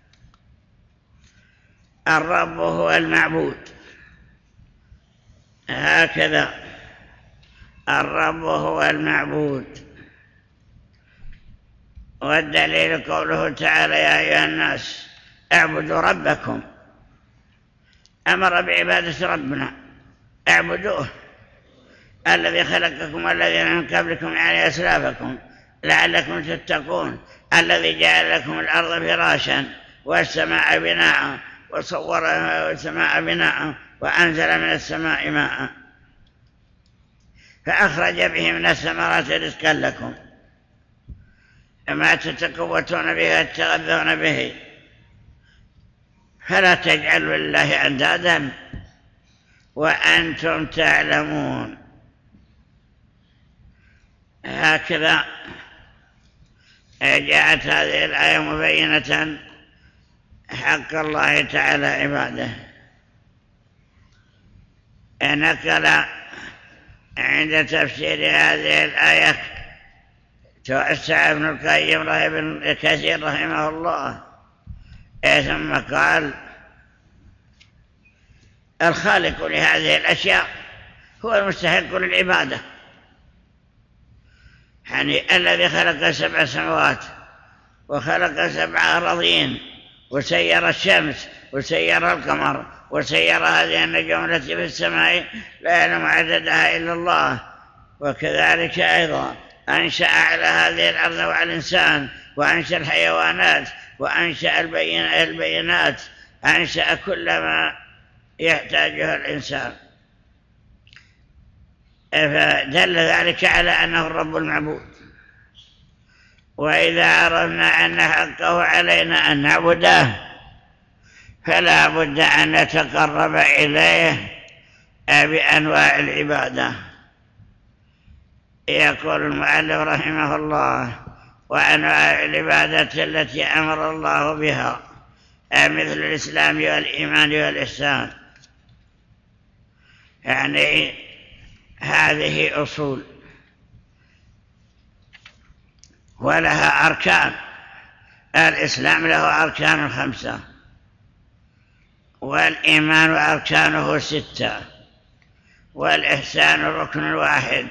الرب هو المعبود، هكذا الرب هو المعبود. والدليل قوله تعالى يا أيها الناس اعبدوا ربكم، أمر بعبادة ربنا، اعبدوه الذي خلقكم والذين من قبلكم يعني أسلافكم لعلكم تتقون، الذي جعل لكم الأرض فراشا والسماء بناء وصورها السماء بناء وأنزل من السماء ماء فأخرج به من الثمرات رزقا لكم ما تتقوتون به وتتغذون به، فلا تجعلوا لله أندادا وأنتم تعلمون. هكذا جاءت هذه الآية مبينة حق الله تعالى عباده. نقل عند تفسير هذه الآية توسع ابن القيم ابن كثير رحمه الله، ثم قال الخالق لهذه الأشياء هو المستحق للعبادة، يعني الذي خلق 7 سماوات وخلق 7 أراضين وسير الشمس وسير القمر وسير هذه النجوم التي في السماء لا يعلم عددها إلا الله. وكذلك أيضا أنشأ على هذه الأرض وعلى الإنسان، وأنشأ الحيوانات، وأنشأ البينات، أنشأ كل ما يحتاجه الإنسان. فدل ذلك على أنه الرب المعبود. وإذا عرفنا أن حقه علينا أن نعبده فلا بد أن نتقرب إليه بأنواع العبادة. يقول المؤلف رحمه الله وأنواع العبادة التي أمر الله بها مثل الإسلام والإيمان والإحسان، يعني هذه أصول ولها أركان. الإسلام له أركان 5 والإيمان أركانه 6 والإحسان ركن واحد.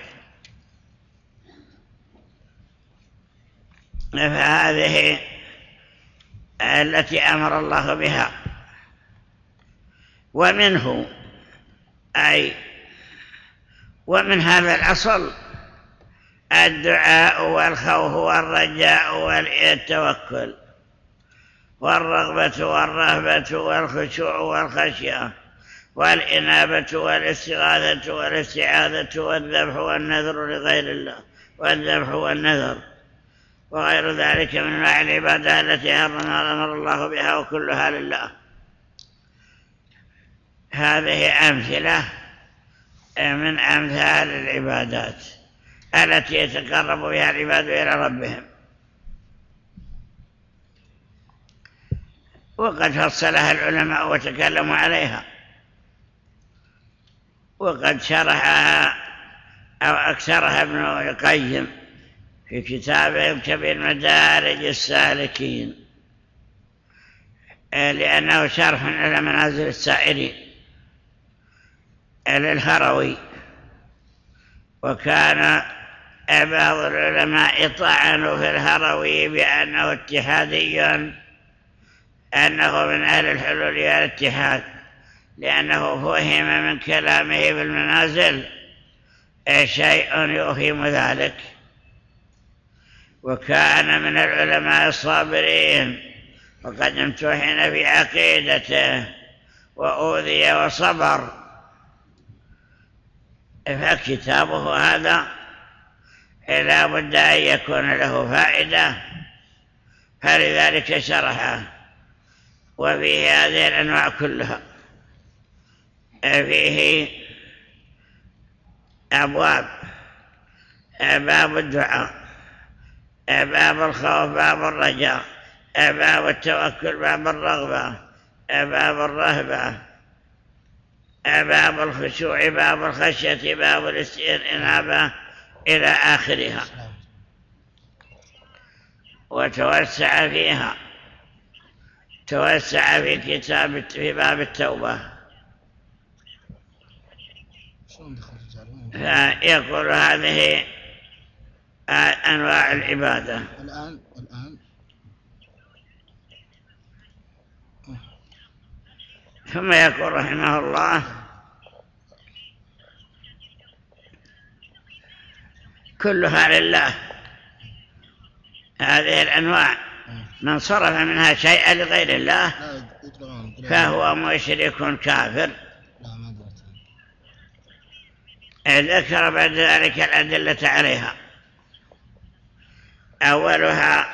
فهذه التي أمر الله بها. ومنه أي ومن هذا الأصل الدعاء والخوف والرجاء والتوكل والرغبة والرهبة والخشوع والخشية والإنابة والاستغاثة والاستعاذة والذبح والنذر لغير الله والذبح والنذر وغير ذلك من أنواع العبادة التي أمر الله بها وكلها لله. هذه أمثلة من أمثال العبادات التي يتقرب بها العباد إلى ربهم. وقد فصلها العلماء وتكلموا عليها، وقد شرحها أو أكثرها ابن القيم في كتابه كبير مدارج السالكين، لأنه شرح على منازل السائرين للهروي. وكان بعض العلماء طعنوا في الهروي بأنه اتحادي، أنه من أهل الحلول والاتحاد، لأنه فهم من كلامه في المنازل شيء يفهم ذلك. وكان من العلماء الصابرين، وقد امتحن في عقيدته وأوذي وصبر، فكتابه هذا لا بد أن يكون له فائدة، فلذلك شرحه. وفيه هذه الأنواع كلها، فيه أبواب: باب الدعاء، باب الخوف، باب الرجاء، باب التوكل، باب الرغبة، باب الرهبة، باب الخشوع، باب الخشية، باب الاستنابة، إلى آخرها. وتوسع فيها، توسع في باب التوبة، فيقول هذه أنواع العبادة. الآن ثم يقول رحمه الله: كلها لله. هذه الأنواع من صرف منها شيئا لغير الله فهو مشرك كافر. ذكر بعد ذلك الأدلة عليها. أولها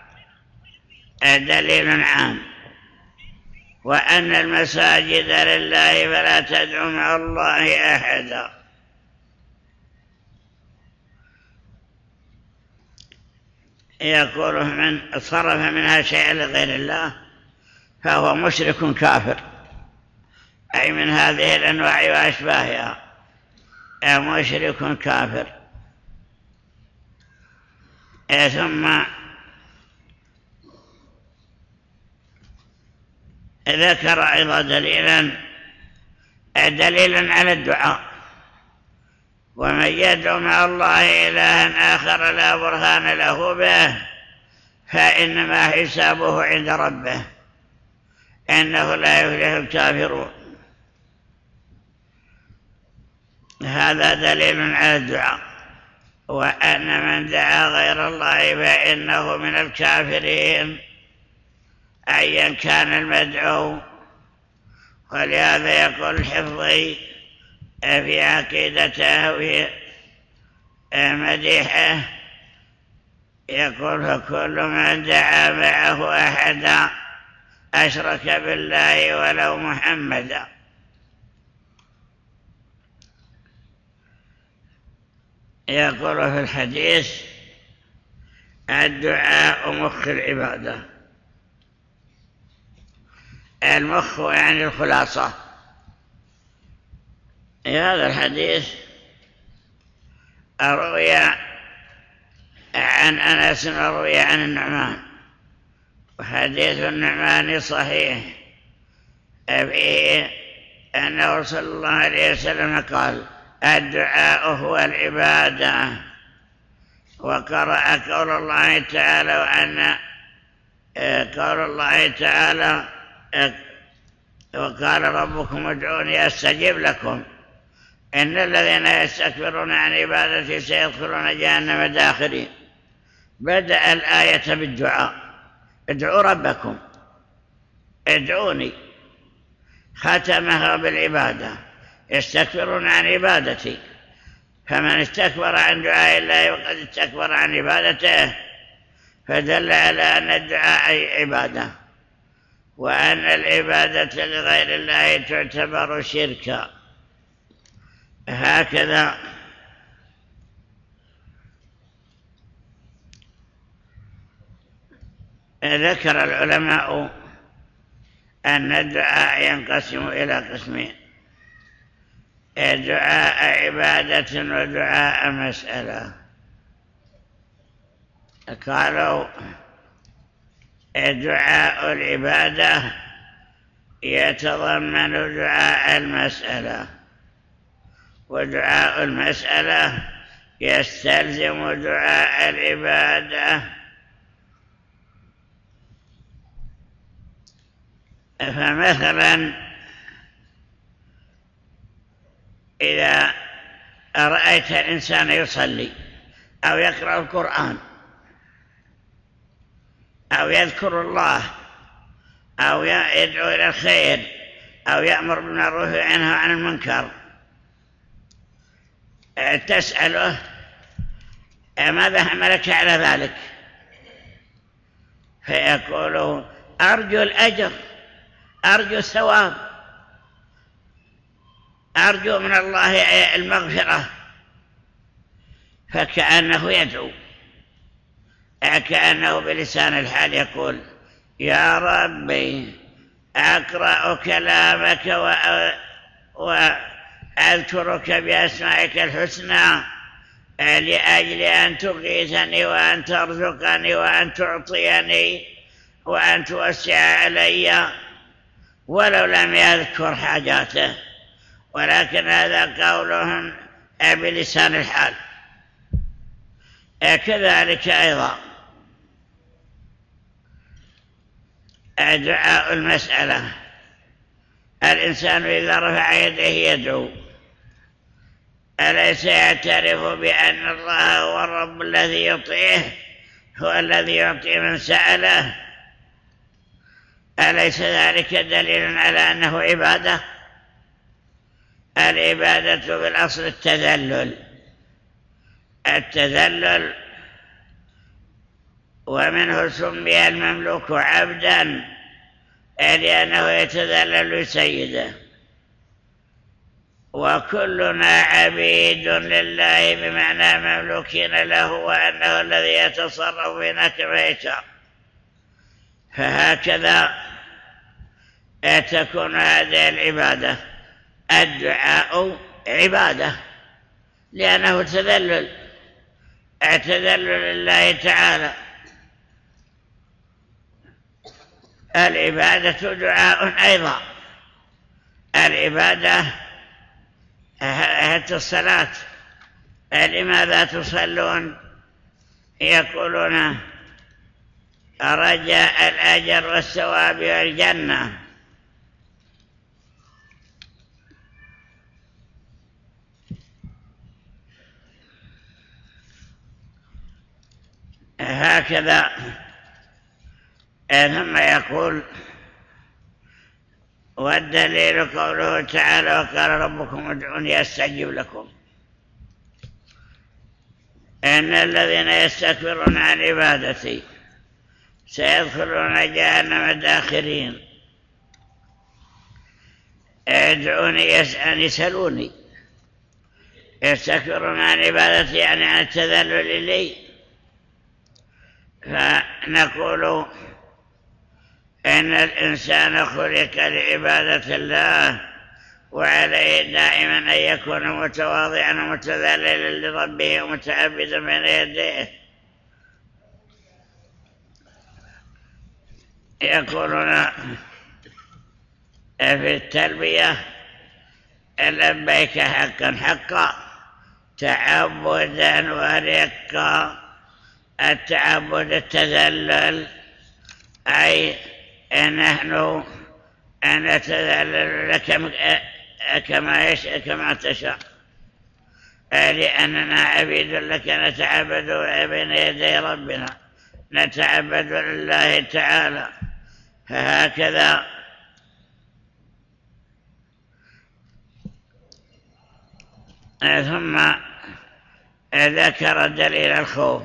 دليل عام: وأن المساجد لله فلا تدعوا مع الله أحدا. يقول من صرف منها شيئا لغير الله فهو مشرك كافر، أي من هذه الأنواع وأشباهها مشرك كافر. ثم ذكر أيضا دليلا على الدعاء: ومن يدعو مع الله إلها آخر لا برهان له به فإنما حسابه عند ربه إنه لا يفلح الكافرون. هذا دليل على الدعاء، وأن من دعا غير الله فإنه من الكافرين أيا كان المدعو. ولهذا يقول الحفظي في عقيدته وفي مديحه، يقول: فكل من دعا معه أحدا أشرك بالله ولو محمدا. يقول في الحديث: الدعاء مخ العبادة. المخ يعني الخلاصة. هذا الحديث روي عن أنس وروي عن النعمان، وحديث النعمان صحيح فيه أنه صلى الله عليه وسلم قال: الدعاء هو العبادة. وقرأ قول الله تعالى: وأن قول الله تعالى: وقال ربكم ادعوني أستجب لكم. إن الذين يستكبرون عن عبادتي سيدخلون جهنم داخرين. بدأ الآية بالدعاء، ادعوا ربكم، ادعوني، ختمها بالعبادة، يستكبرون عن عبادتي. فمن استكبر عن دعاء الله فقد استكبر عن عبادته، فدل على أن الدعاء عبادة، وأن العبادة لغير الله تعتبر شركا. هكذا ذكر العلماء أن الدعاء ينقسم إلى قسمين: دعاء عبادة ودعاء مسألة. قالوا دعاء العبادة يتضمن دعاء المسألة، ودعاء المسألة يستلزم دعاء العبادة. فمثلا إذا رأيت الإنسان يصلي أو يقرأ القرآن أو يذكر الله أو يدعو إلى الخير أو يأمر بالمعروف وينهى عن المنكر، تسأله ماذا حملك على ذلك؟ فيقول أرجو الأجر، أرجو الثواب، أرجو من الله المغفرة. فكأنه يدعو، كأنه بلسان الحال يقول: يا ربي أقرأ كلامك وأذكرك بأسمائك الحسنى لأجل أن تغيثني وأن ترزقني وأن تعطيني وأن توسع علي، ولو لم يذكر حاجاته، ولكن هذا قولهم بلسان الحال. كذلك أيضا دعاء المسألة، الإنسان إذا رفع يديه يدعو، أليس يعترف بأن الله هو الرب الذي يعطيه، هو الذي يعطي من سأله؟ أليس ذلك دليل على أنه عبادة؟ العبادة بالأصل التذلل، ومنه سمي المملوك عبدا لأنه يتذلل لسيده. وكلنا عبيد لله بمعنى مملوكين له، وأنه الذي يتصرف بنا كما يشاء. فهكذا تكون هذه العبادة. الدعاء عبادة لأنه تذلل لله تعالى. العبادة دعاء أيضا. العبادة حتى الصلاة، لماذا تصلون؟ يقولون رجاء الأجر والثواب والجنة. هكذا. ثم يقول: والدليل قوله تعالى: وقال ربكم ادعوني أستجب لكم. إن الذين يستكبرون عن عبادتي سيدخلون جهنم داخرين. ادعوني يسألوني، يستكبرون عن عبادتي يعني عن التذلل لي. فنقول إن الإنسان خلق لعبادة الله، وعليه دائما أن يكون متواضعا ومتذللا لربه ومتعبدا بين يديه. يقولون في التلبية: لبيك حقا حقا تعبدا ورقا. التعبد التذلل، أي نحن نتذلل لك كما تشاء. لأننا عبيد لك نتعبد بين يدي ربنا، نتعبد لله تعالى. فهكذا ثم ذكر دليل الخوف،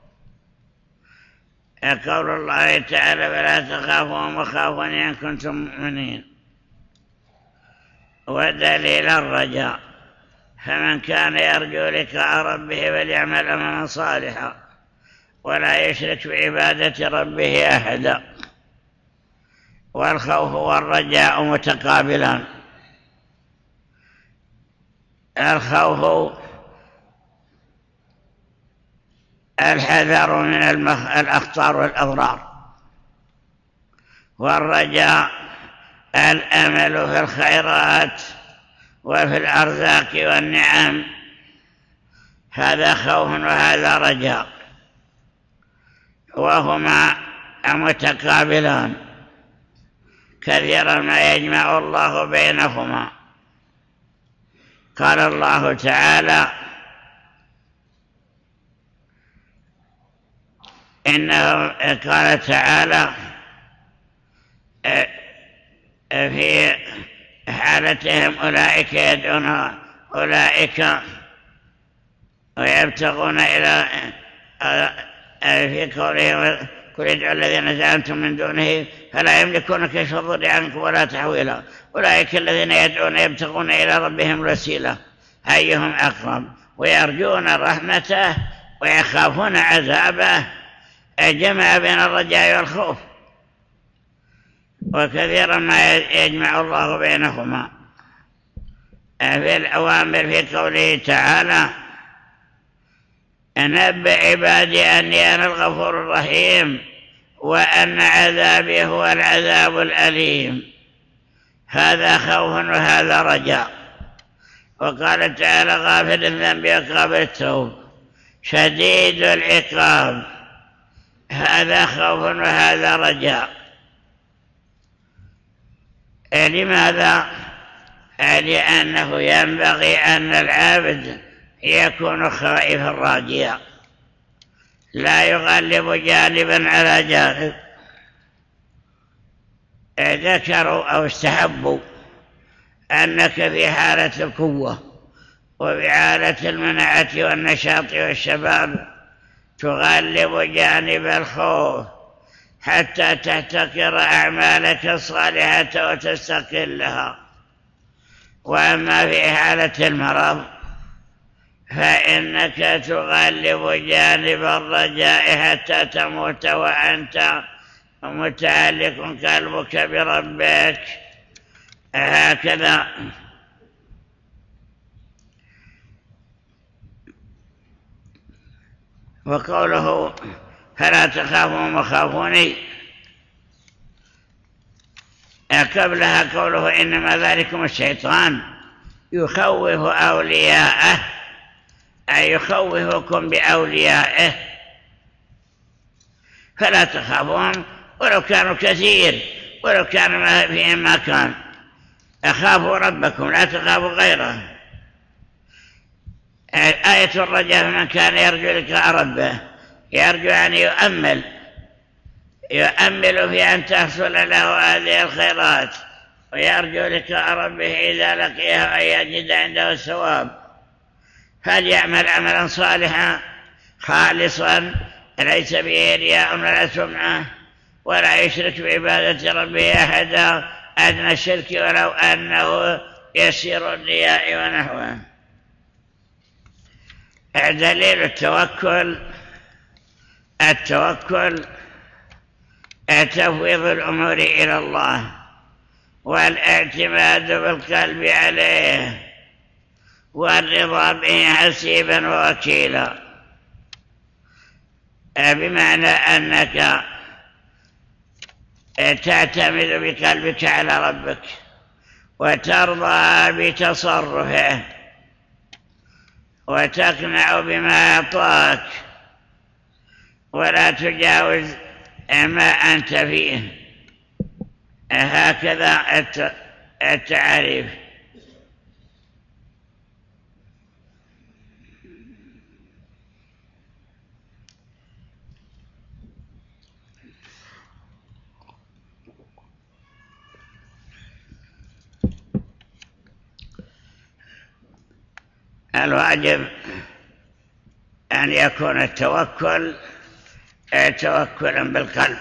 قول الله تعالى: فلا تخافوا وخافوني إن كنتم مؤمنين. ودليل الرجاء: فمن كان يرجو لقاء ربه فليعمل عملا صالحا ولا يشرك بعبادة ربه أحدا. والخوف والرجاء متقابلان. الخوف الحذر من الأخطار والأضرار، والرجاء الأمل في الخيرات وفي الأرزاق والنعم. هذا خوف وهذا رجاء، وهما متقابلان. كثيرا ما يجمع الله بينهما. قال الله تعالى: قال تعالى في حالتهم: أولئك يدعون أولئك ويبتغون إلى في قوله: قل ادعوا الذين زعمتم من دونه فلا يملكون كشف الضر عنكم ولا تحويلا أولئك الذين يدعون يبتغون إلى ربهم الوسيلة أيهم أقرب ويرجون رحمته ويخافون عذابه. جمع بين الرجاء والخوف، وكثيرا ما يجمع الله بينهما في الأوامر في قوله تعالى: نبئ عبادي أني أنا الغفور الرحيم وأن عذابي هو العذاب الأليم. هذا خوف وهذا رجاء. وقال تعالى: غافر الذنب وقابل التوب شديد العقاب. هذا خوف وهذا رجاء. لماذا؟ لأنه ينبغي أن العبد يكون خائفا راجيا، لا يغلب جانبا على جانب. ذكروا أو استحبوا أنك في حالة القوة وفي حالة المناعة والنشاط والشباب تغلب جانب الخوف حتى تحتقر أعمالك الصالحة وتستقلها. وأما في حالة المرض فإنك تغلب جانب الرجاء حتى تموت وأنت متعلق قلبك بربك. هكذا وقوله: فلا تخافوا وخافوني، قبلها قوله: إنما ذلكم الشيطان يخوف أولياءه، أي يخوفكم بأوليائه. فلا تخافون ولو كانوا كثير، ولو كان فيهم ما كان. أخافوا ربكم لا تخافوا غيره. آية الرجاء: من كان يرجو لقاء ربه، يرجو أن يؤمل في أن تحصل له هذه الخيرات، ويرجو لقاء ربه إذا لقيه أن يجد عنده الثواب. فليعمل عملا صالحا خالصا ليس به رياء ولا سمعة، ولا يشرك بعبادة ربه أحدا أدنى الشرك ولو أنه يسير الرياء ونحوه. دليل التوكل: تفويض الأمور إلى الله والاعتماد بالقلب عليه والرضا به حسيبا ووكيلا، بمعنى أنك تعتمد بقلبك على ربك وترضى بتصرفه وتقنع بما أعطاك ولا تجاوز ما أنت فيه. هكذا التعريف. الواجب أن يكون التوكل توكلا بالقلب،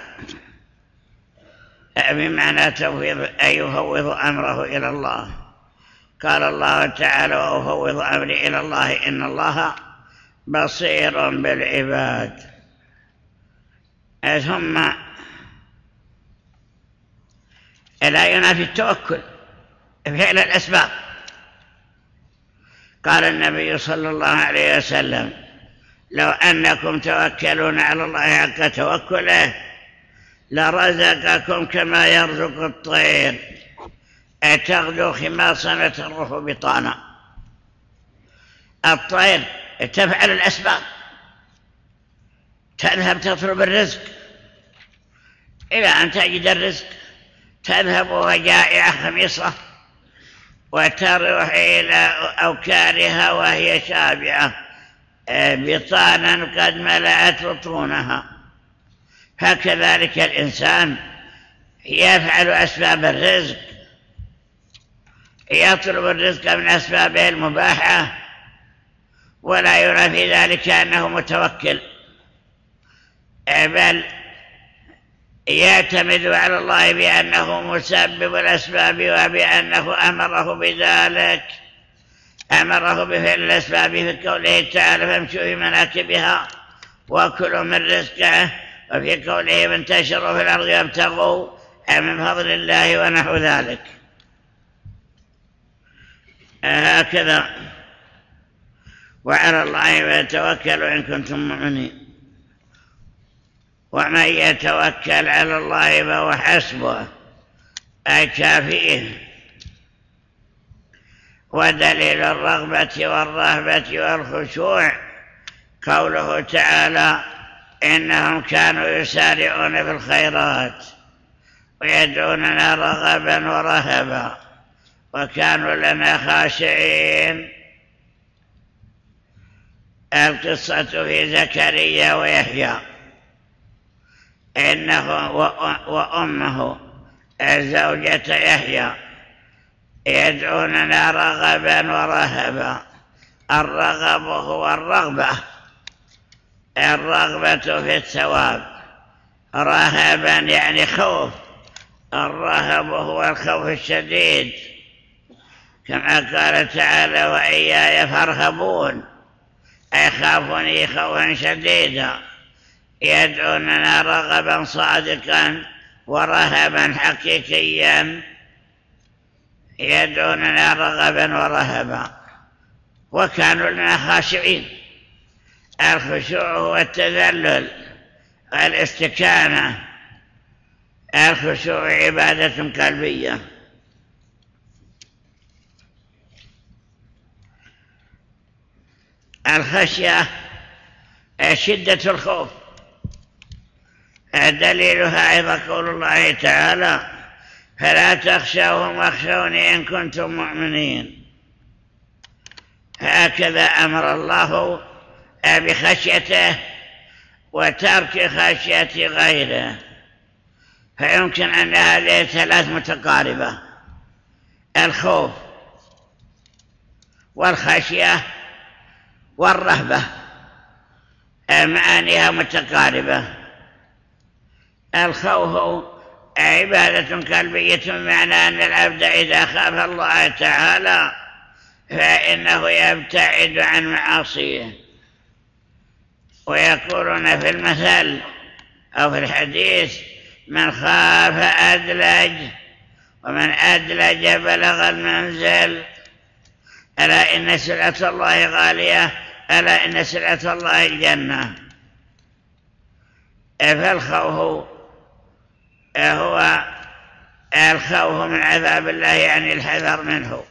بمعنى تفويض أن يفوض أمره إلى الله. قال الله تعالى: وأفوض أمري إلى الله إن الله بصير بالعباد. ثم لا ينافي التوكل فعل الأسباب. قال النبي صلى الله عليه وسلم: لو أنكم توكلون على الله حق توكله لرزقكم كما يرزق الطير تغدو خماصا وتروح بطانا. الطير تفعل الأسباب، تذهب تطلب الرزق إلى أن تجد الرزق، تذهب وجائعة خميصة وتروح إلى أوكارها وهي شابعة بطانا قد ملأت بطونها. هكذلك الإنسان يفعل أسباب الرزق، يطلب الرزق من أسبابه المباحة، ولا يرى في ذلك أنه متوكل، بل يعتمد على الله بأنه مسبب الأسباب وبأنه أمره بذلك، أمره بفعل الأسباب في قوله تعالى: فامشوا في مناكبها وكلوا من رزقه، وفي قوله: فانتشروا في الأرض وابتغوا من فضل الله ونحو ذلك. هكذا وعلى الله فتوكلوا إن كنتم مؤمنين. ومن يتوكل على الله فهو حسبه أي كافيه. ودليل الرغبة والرهبة والخشوع قوله تعالى: إنهم كانوا يسارعون في الخيرات ويدعوننا رغبا ورهبا وكانوا لنا خاشعين. القصة في زكريا ويحيى، إنه وأمه زوجة يحيى يدعوننا رغبا ورهبا. الرغب هو الرغبة في الثواب، رهبا يعني خوف. الرهب هو الخوف الشديد، كما قال تعالى: وإياي فارهبون، أي خافوني خوفا شديدا. يدعوننا رغبا صادقا ورهبا حقيقيا، يدعوننا رغبا ورهبا وكانوا لنا خاشعين. الخشوع هو التذلل والاستكانة. الخشوع عبادة قلبية. الخشية شدة الخوف، دليلها أيضا قول الله تعالى: فلا تخشوهم واخشوني إن كنتم مؤمنين. هكذا أمر الله بخشيته وترك خشية غيره. فيمكن أن هذه ثلاث متقاربة: الخوف والخشية والرهبة، معانيها متقاربة. الخوف عبادة قلبية، بمعنى أن العبد إذا خاف الله تعالى فإنه يبتعد عن معاصيه. ويقولون في المثل أو في الحديث: من خاف أدلج، ومن أدلج بلغ المنزل. ألا إن سلعة الله غالية، ألا إن سلعة الله الجنة. فالخوف هو الخوف من عذاب الله، يعني الحذر منه.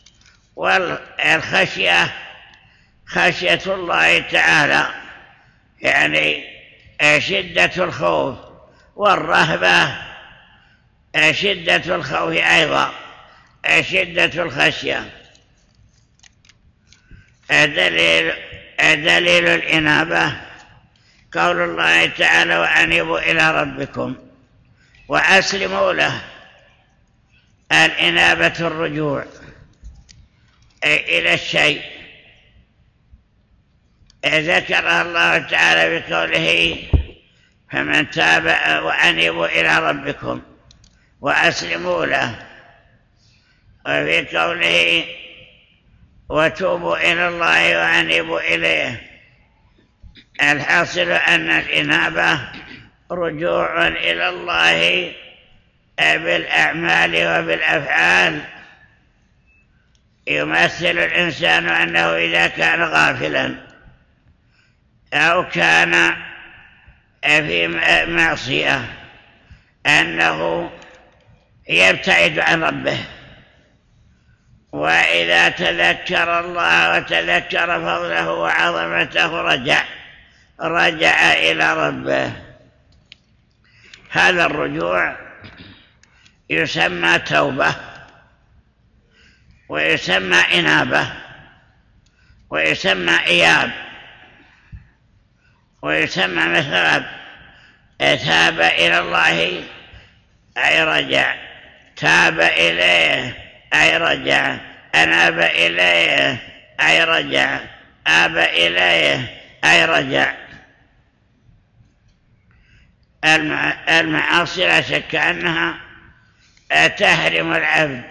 والخشية خشية الله تعالى، يعني شدة الخوف. والرهبة شدة الخوف أيضا، شدة الخشية. دليل الإنابة قول الله تعالى: وأنيبوا إلى ربكم وأسلموا له. الإنابة الرجوع إلى الشيء ذكرها الله تعالى بقوله فمن تاب وأنيبوا إلى ربكم وأسلموا له، وفي قوله وتوبوا إلى الله وأنيبوا إليه. الحاصل أن الإنابة رجوع إلى الله بالأعمال وبالأفعال. يمثل الإنسان أنه إذا كان غافلا أو كان في معصية أنه يبتعد عن ربه، وإذا تذكر الله وتذكر فضله وعظمته رجع إلى ربه. هذا الرجوع يسمى توبة، ويسمى إنابة، ويسمى إياب، ويسمى مثاب. تاب إلى الله أي رجع، تاب إليه أي رجع، أناب إليه أي رجع، آب إليه أي رجع. المعاصي لا شك أنها تحرم العبد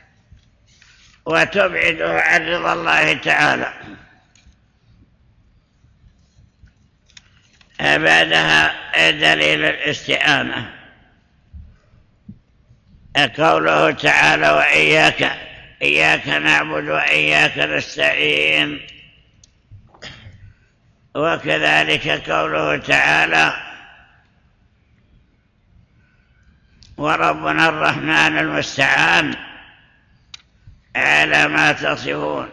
وتبعده عن رضا الله تعالى. بعدها دليل الاستعانة، قوله تعالى وإياك نعبد وإياك نستعين. وكذلك قوله تعالى وربنا الرحمن المستعان على ما تصفون.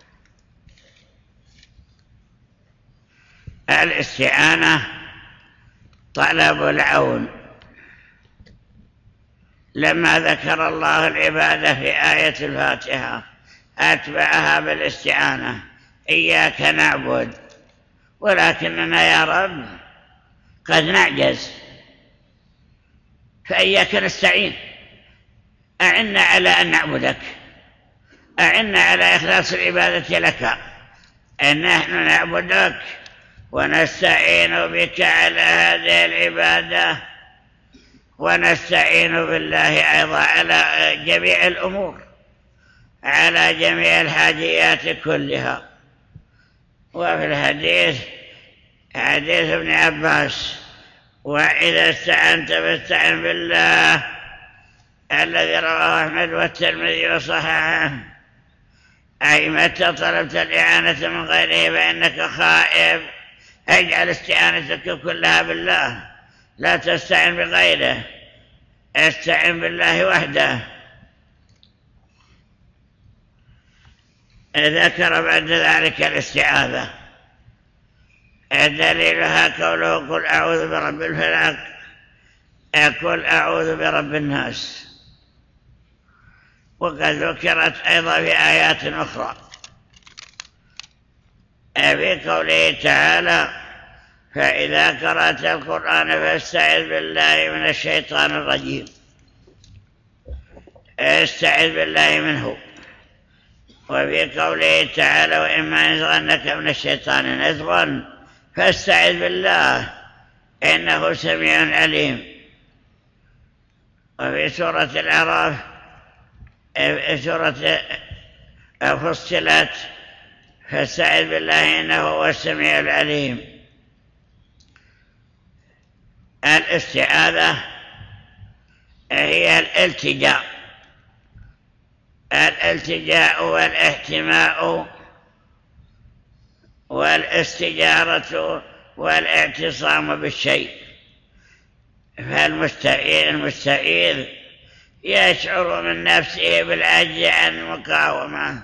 الاستعانة طلب العون. لما ذكر الله العبادة في آية الفاتحة أتبعها بالاستعانة، إياك نعبد، ولكننا يا رب قد نعجز، فإياك نستعين. أعنا على أن نعبدك، أعنا على إخلاص العبادة لك. نحن نعبدك ونستعين بك على هذه العبادة، ونستعين بالله أيضا على جميع الأمور، على جميع الحاجيات كلها. وفي الحديث حديث ابن عباس وإذا استعنت فاستعن بالله الذي رواه أحمد والترمذي وصححه، أي متى طلبت الإعانة من غيره فإنك خائف، اجعل استعانتك كلها بالله، لا تستعن بغيره، استعن بالله وحده. ذكر بعد ذلك الاستعاذة، دليلها قوله قل أعوذ برب الفلق، قل أعوذ برب الناس. وقد ذكرت أيضا في آيات أخرى في قوله تعالى فإذا قرأت القرآن فاستعذ بالله من الشيطان الرجيم، استعذ بالله منه. وفي قوله تعالى وإما ينزغنك من الشيطان نزغ فاستعذ بالله إنه سميع عليم. وفي سورة الأعراف سورة فصلت فاستعذ بالله إنه هو السميع العليم. الاستعاذة هي الالتجاء والاحتماء والاستجارة والاعتصام بالشيء. فالمستعيذ يشعر من نفسه بالعجز عن المقاومة،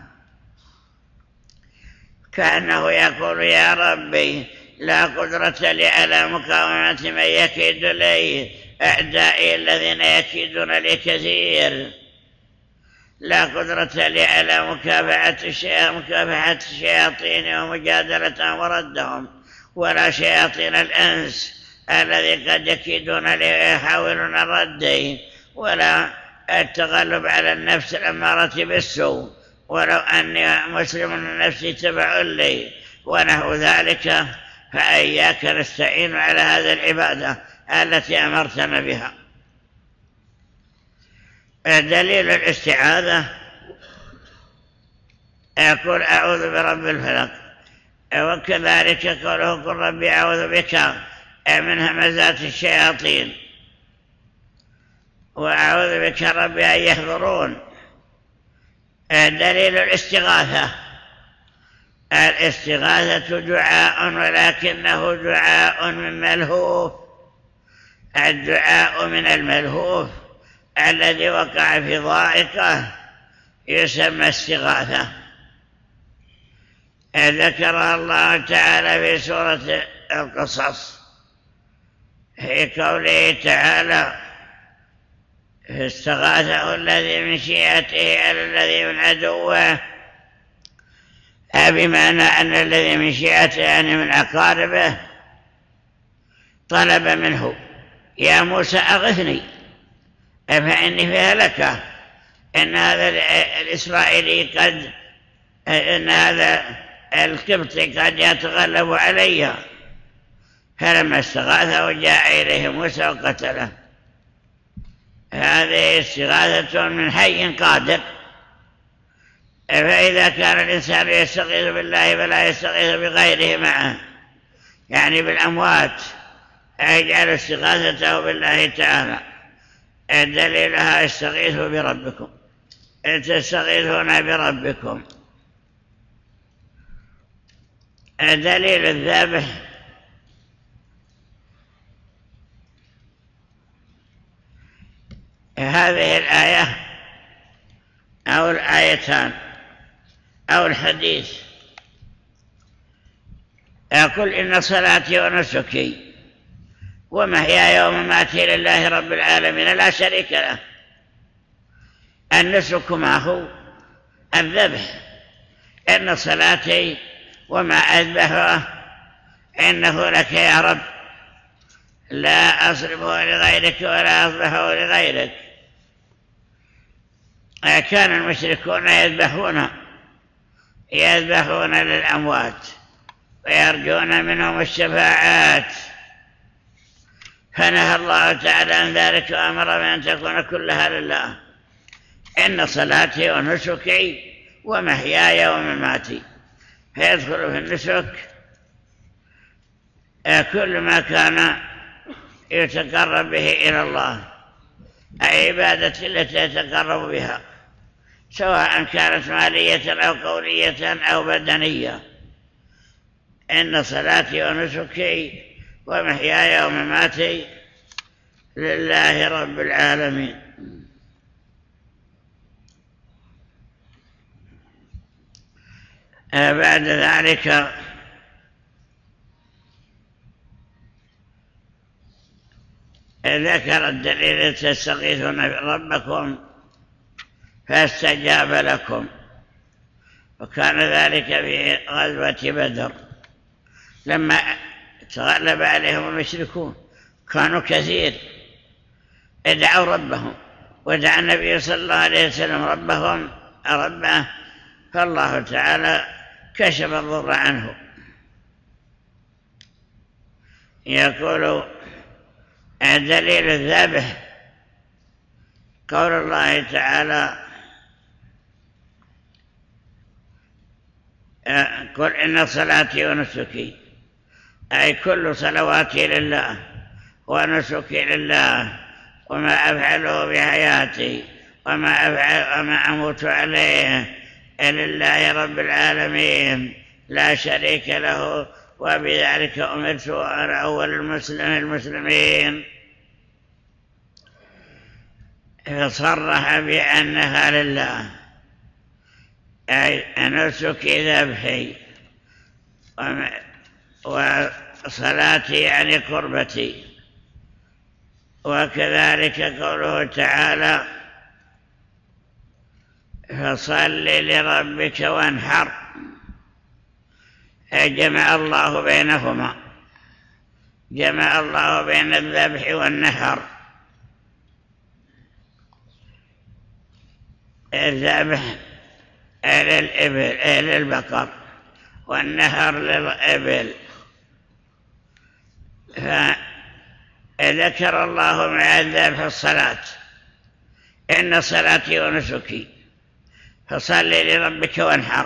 كأنه يقول يا ربي لا قدرة لي على مقاومة من يكيد لي، أعدائي الذين يكيدون لي كثير، لا قدرة لي على مكافحة الشياطين ومجادلتهم وردهم، ولا شياطين الأنس الذي قد يكيدون لي ويحاولون ردي، ولا التغلب على النفس الأمارة بالسوء، ولو أني مسلم نفسي تبع لي، ونحو ذلك، فإياك نستعين على هذه العبادة التي أمرتنا بها. دليل الاستعاذة يقول أعوذ برب الفلق، وكذلك قوله قل ربي أعوذ بك من همزات الشياطين، وأعوذ بك ربي أن يحضرون. دليل الاستغاثة، الاستغاثة دعاء ولكنه دعاء من ملهوف. الدعاء من الملهوف الذي وقع في ضائقة يسمى استغاثة. ذكرها الله تعالى في سورة القصص في قوله تعالى استغاثه الذي من شيعته على الذي من عدوه، بمعنى أن الذي من شيعته يعني من أقاربه طلب منه يا موسى أغثني فإني في هلكة، إن هذا الإسرائيلي إن هذا القبطي قد يتغلب علي. فلما استغاثه جاء إليه موسى وقتله. هذه استغاثة من حي قادر. فإذا كان الإنسان يستغيث بالله فلا يستغيث بغيره معه، يعني بالأموات، يجعل استغاثته بالله تعالى. دليلها استغيثوا بربكم، تستغيثون بربكم. دليل الذبح هذه الآية أو الآيتان أو الحديث، يقول إن صلاتي ونسكي ومحياي ومماتي لله رب العالمين لا شريك له. النسك ما هو الذبح. إن صلاتي وما أذبحه إنه لك يا رب، لا أصرفه لغيرك ولا أصبحه لغيرك. كان المشركون يذبحون للأموات ويرجون منهم الشفاعات، فنهى الله تعالى عن ذلك وأمر بأن تكون كلها لله. إن صلاتي ونسكي ومحياي ومماتي، فيدخل في النسك كل ما كان يتقرب به إلى الله، أي عبادة التي يتقرب بها، سواء كانت مالية أو قولية أو بدنية. إن صلاتي ونسكي ومحياي ومماتي لله رب العالمين. بعد ذلك ذكر الدليل تستغيثون بربكم فاستجاب لكم، وكان ذلك في غزوة بدر لما تغلب عليهم المشركون، كانوا كثير، ادعوا ربهم ودعا النبي صلى الله عليه وسلم ربه، فالله تعالى كشف الضر عنه. يقول دليل الذبح قول الله تعالى قل إن صلاتي ونسكي، أي كل صلواتي لله ونسكي لله، وما أفعله بحياتي وما أموت عليه لله رب العالمين لا شريك له، وبذلك أمرت وأنا أول المسلمين. فصرح بأنها لله، أي نسكي ذبحي وصلاتي يعني قربتي. وكذلك قوله تعالى فصل لربك وانحر، جمع الله بينهما، جمع الله بين الذبح والنحر. الذبح للإبل للبقر، والنهر للإبل. فذكر الله مع الذبح الصلاة: إن صلاتي ونسكي فصل لربك وانحر.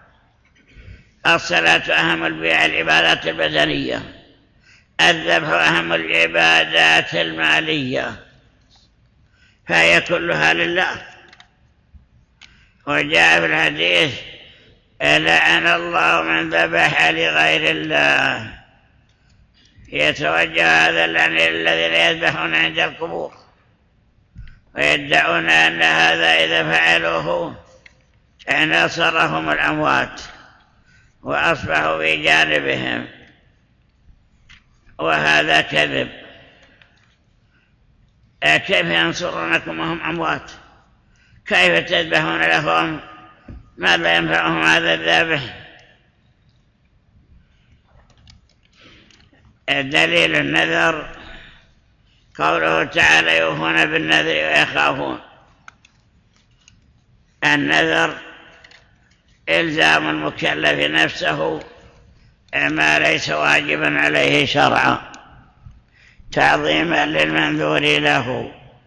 الصلاة أهم العبادات البدنية، الذبح أهم العبادات المالية، فهي كلها لله. وجاء في الحديث: لعن الله من ذبح لغير الله. يتوجه هذا اللعن للذين يذبحون عند القبور ويدعون أن هذا إذا فعلوه نصرهم الأموات وأصبحوا بجانبهم، وهذا كذب. كيف ينصرونكم وهم أموات؟ كيف تذبحون لهم ما لا ينفعهم هذا الذبح؟ دليل النذر قوله تعالى: يوفون بالنذر ويخافون. النذر إلزام المكلف نفسه ما ليس واجبا عليه شرعا تعظيما للمنذور له،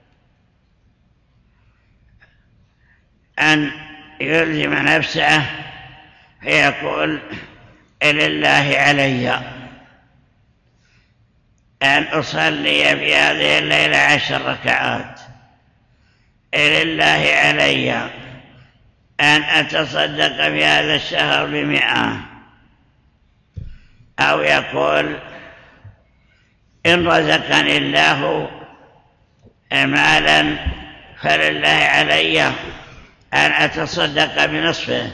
أن يلزم نفسه فيقول: لله علي أن أصلي في هذه الليلة 10 ركعات، لله علي أن أتصدق في هذا الشهر ب100، أو يقول: إن رزقني الله مالا فلله علي أن أتصدق بنصفه،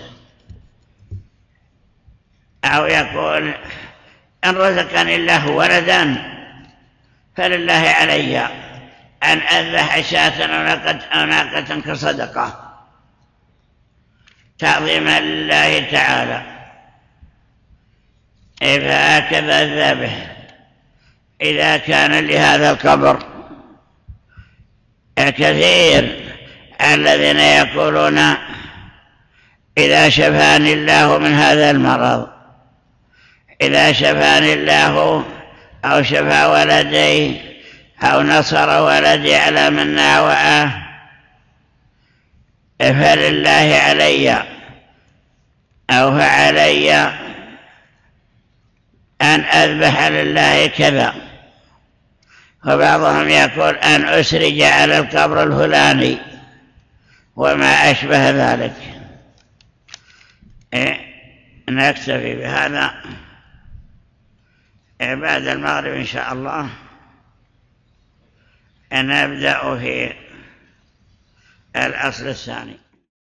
أو يقول: إن رزقني الله ولدا فلله علي أن أذبح شاة أو ناقة كصدقة تعظيما لله تعالى. فهكذا الذبح إذا كان لهذا القبر. كثير الذين يقولون: إذا شفاني الله من هذا المرض، إذا شفاني الله أو شفى ولدي أو نصر ولدي على من ناوأه فلله علي أو فعلي أن أذبح لله كذا. وبعضهم يقول: أن أسرج على القبر الفلاني وما أشبه ذلك. نكتفي بهذا. بعد المغرب إن شاء الله نبدأ في الأصل الثاني.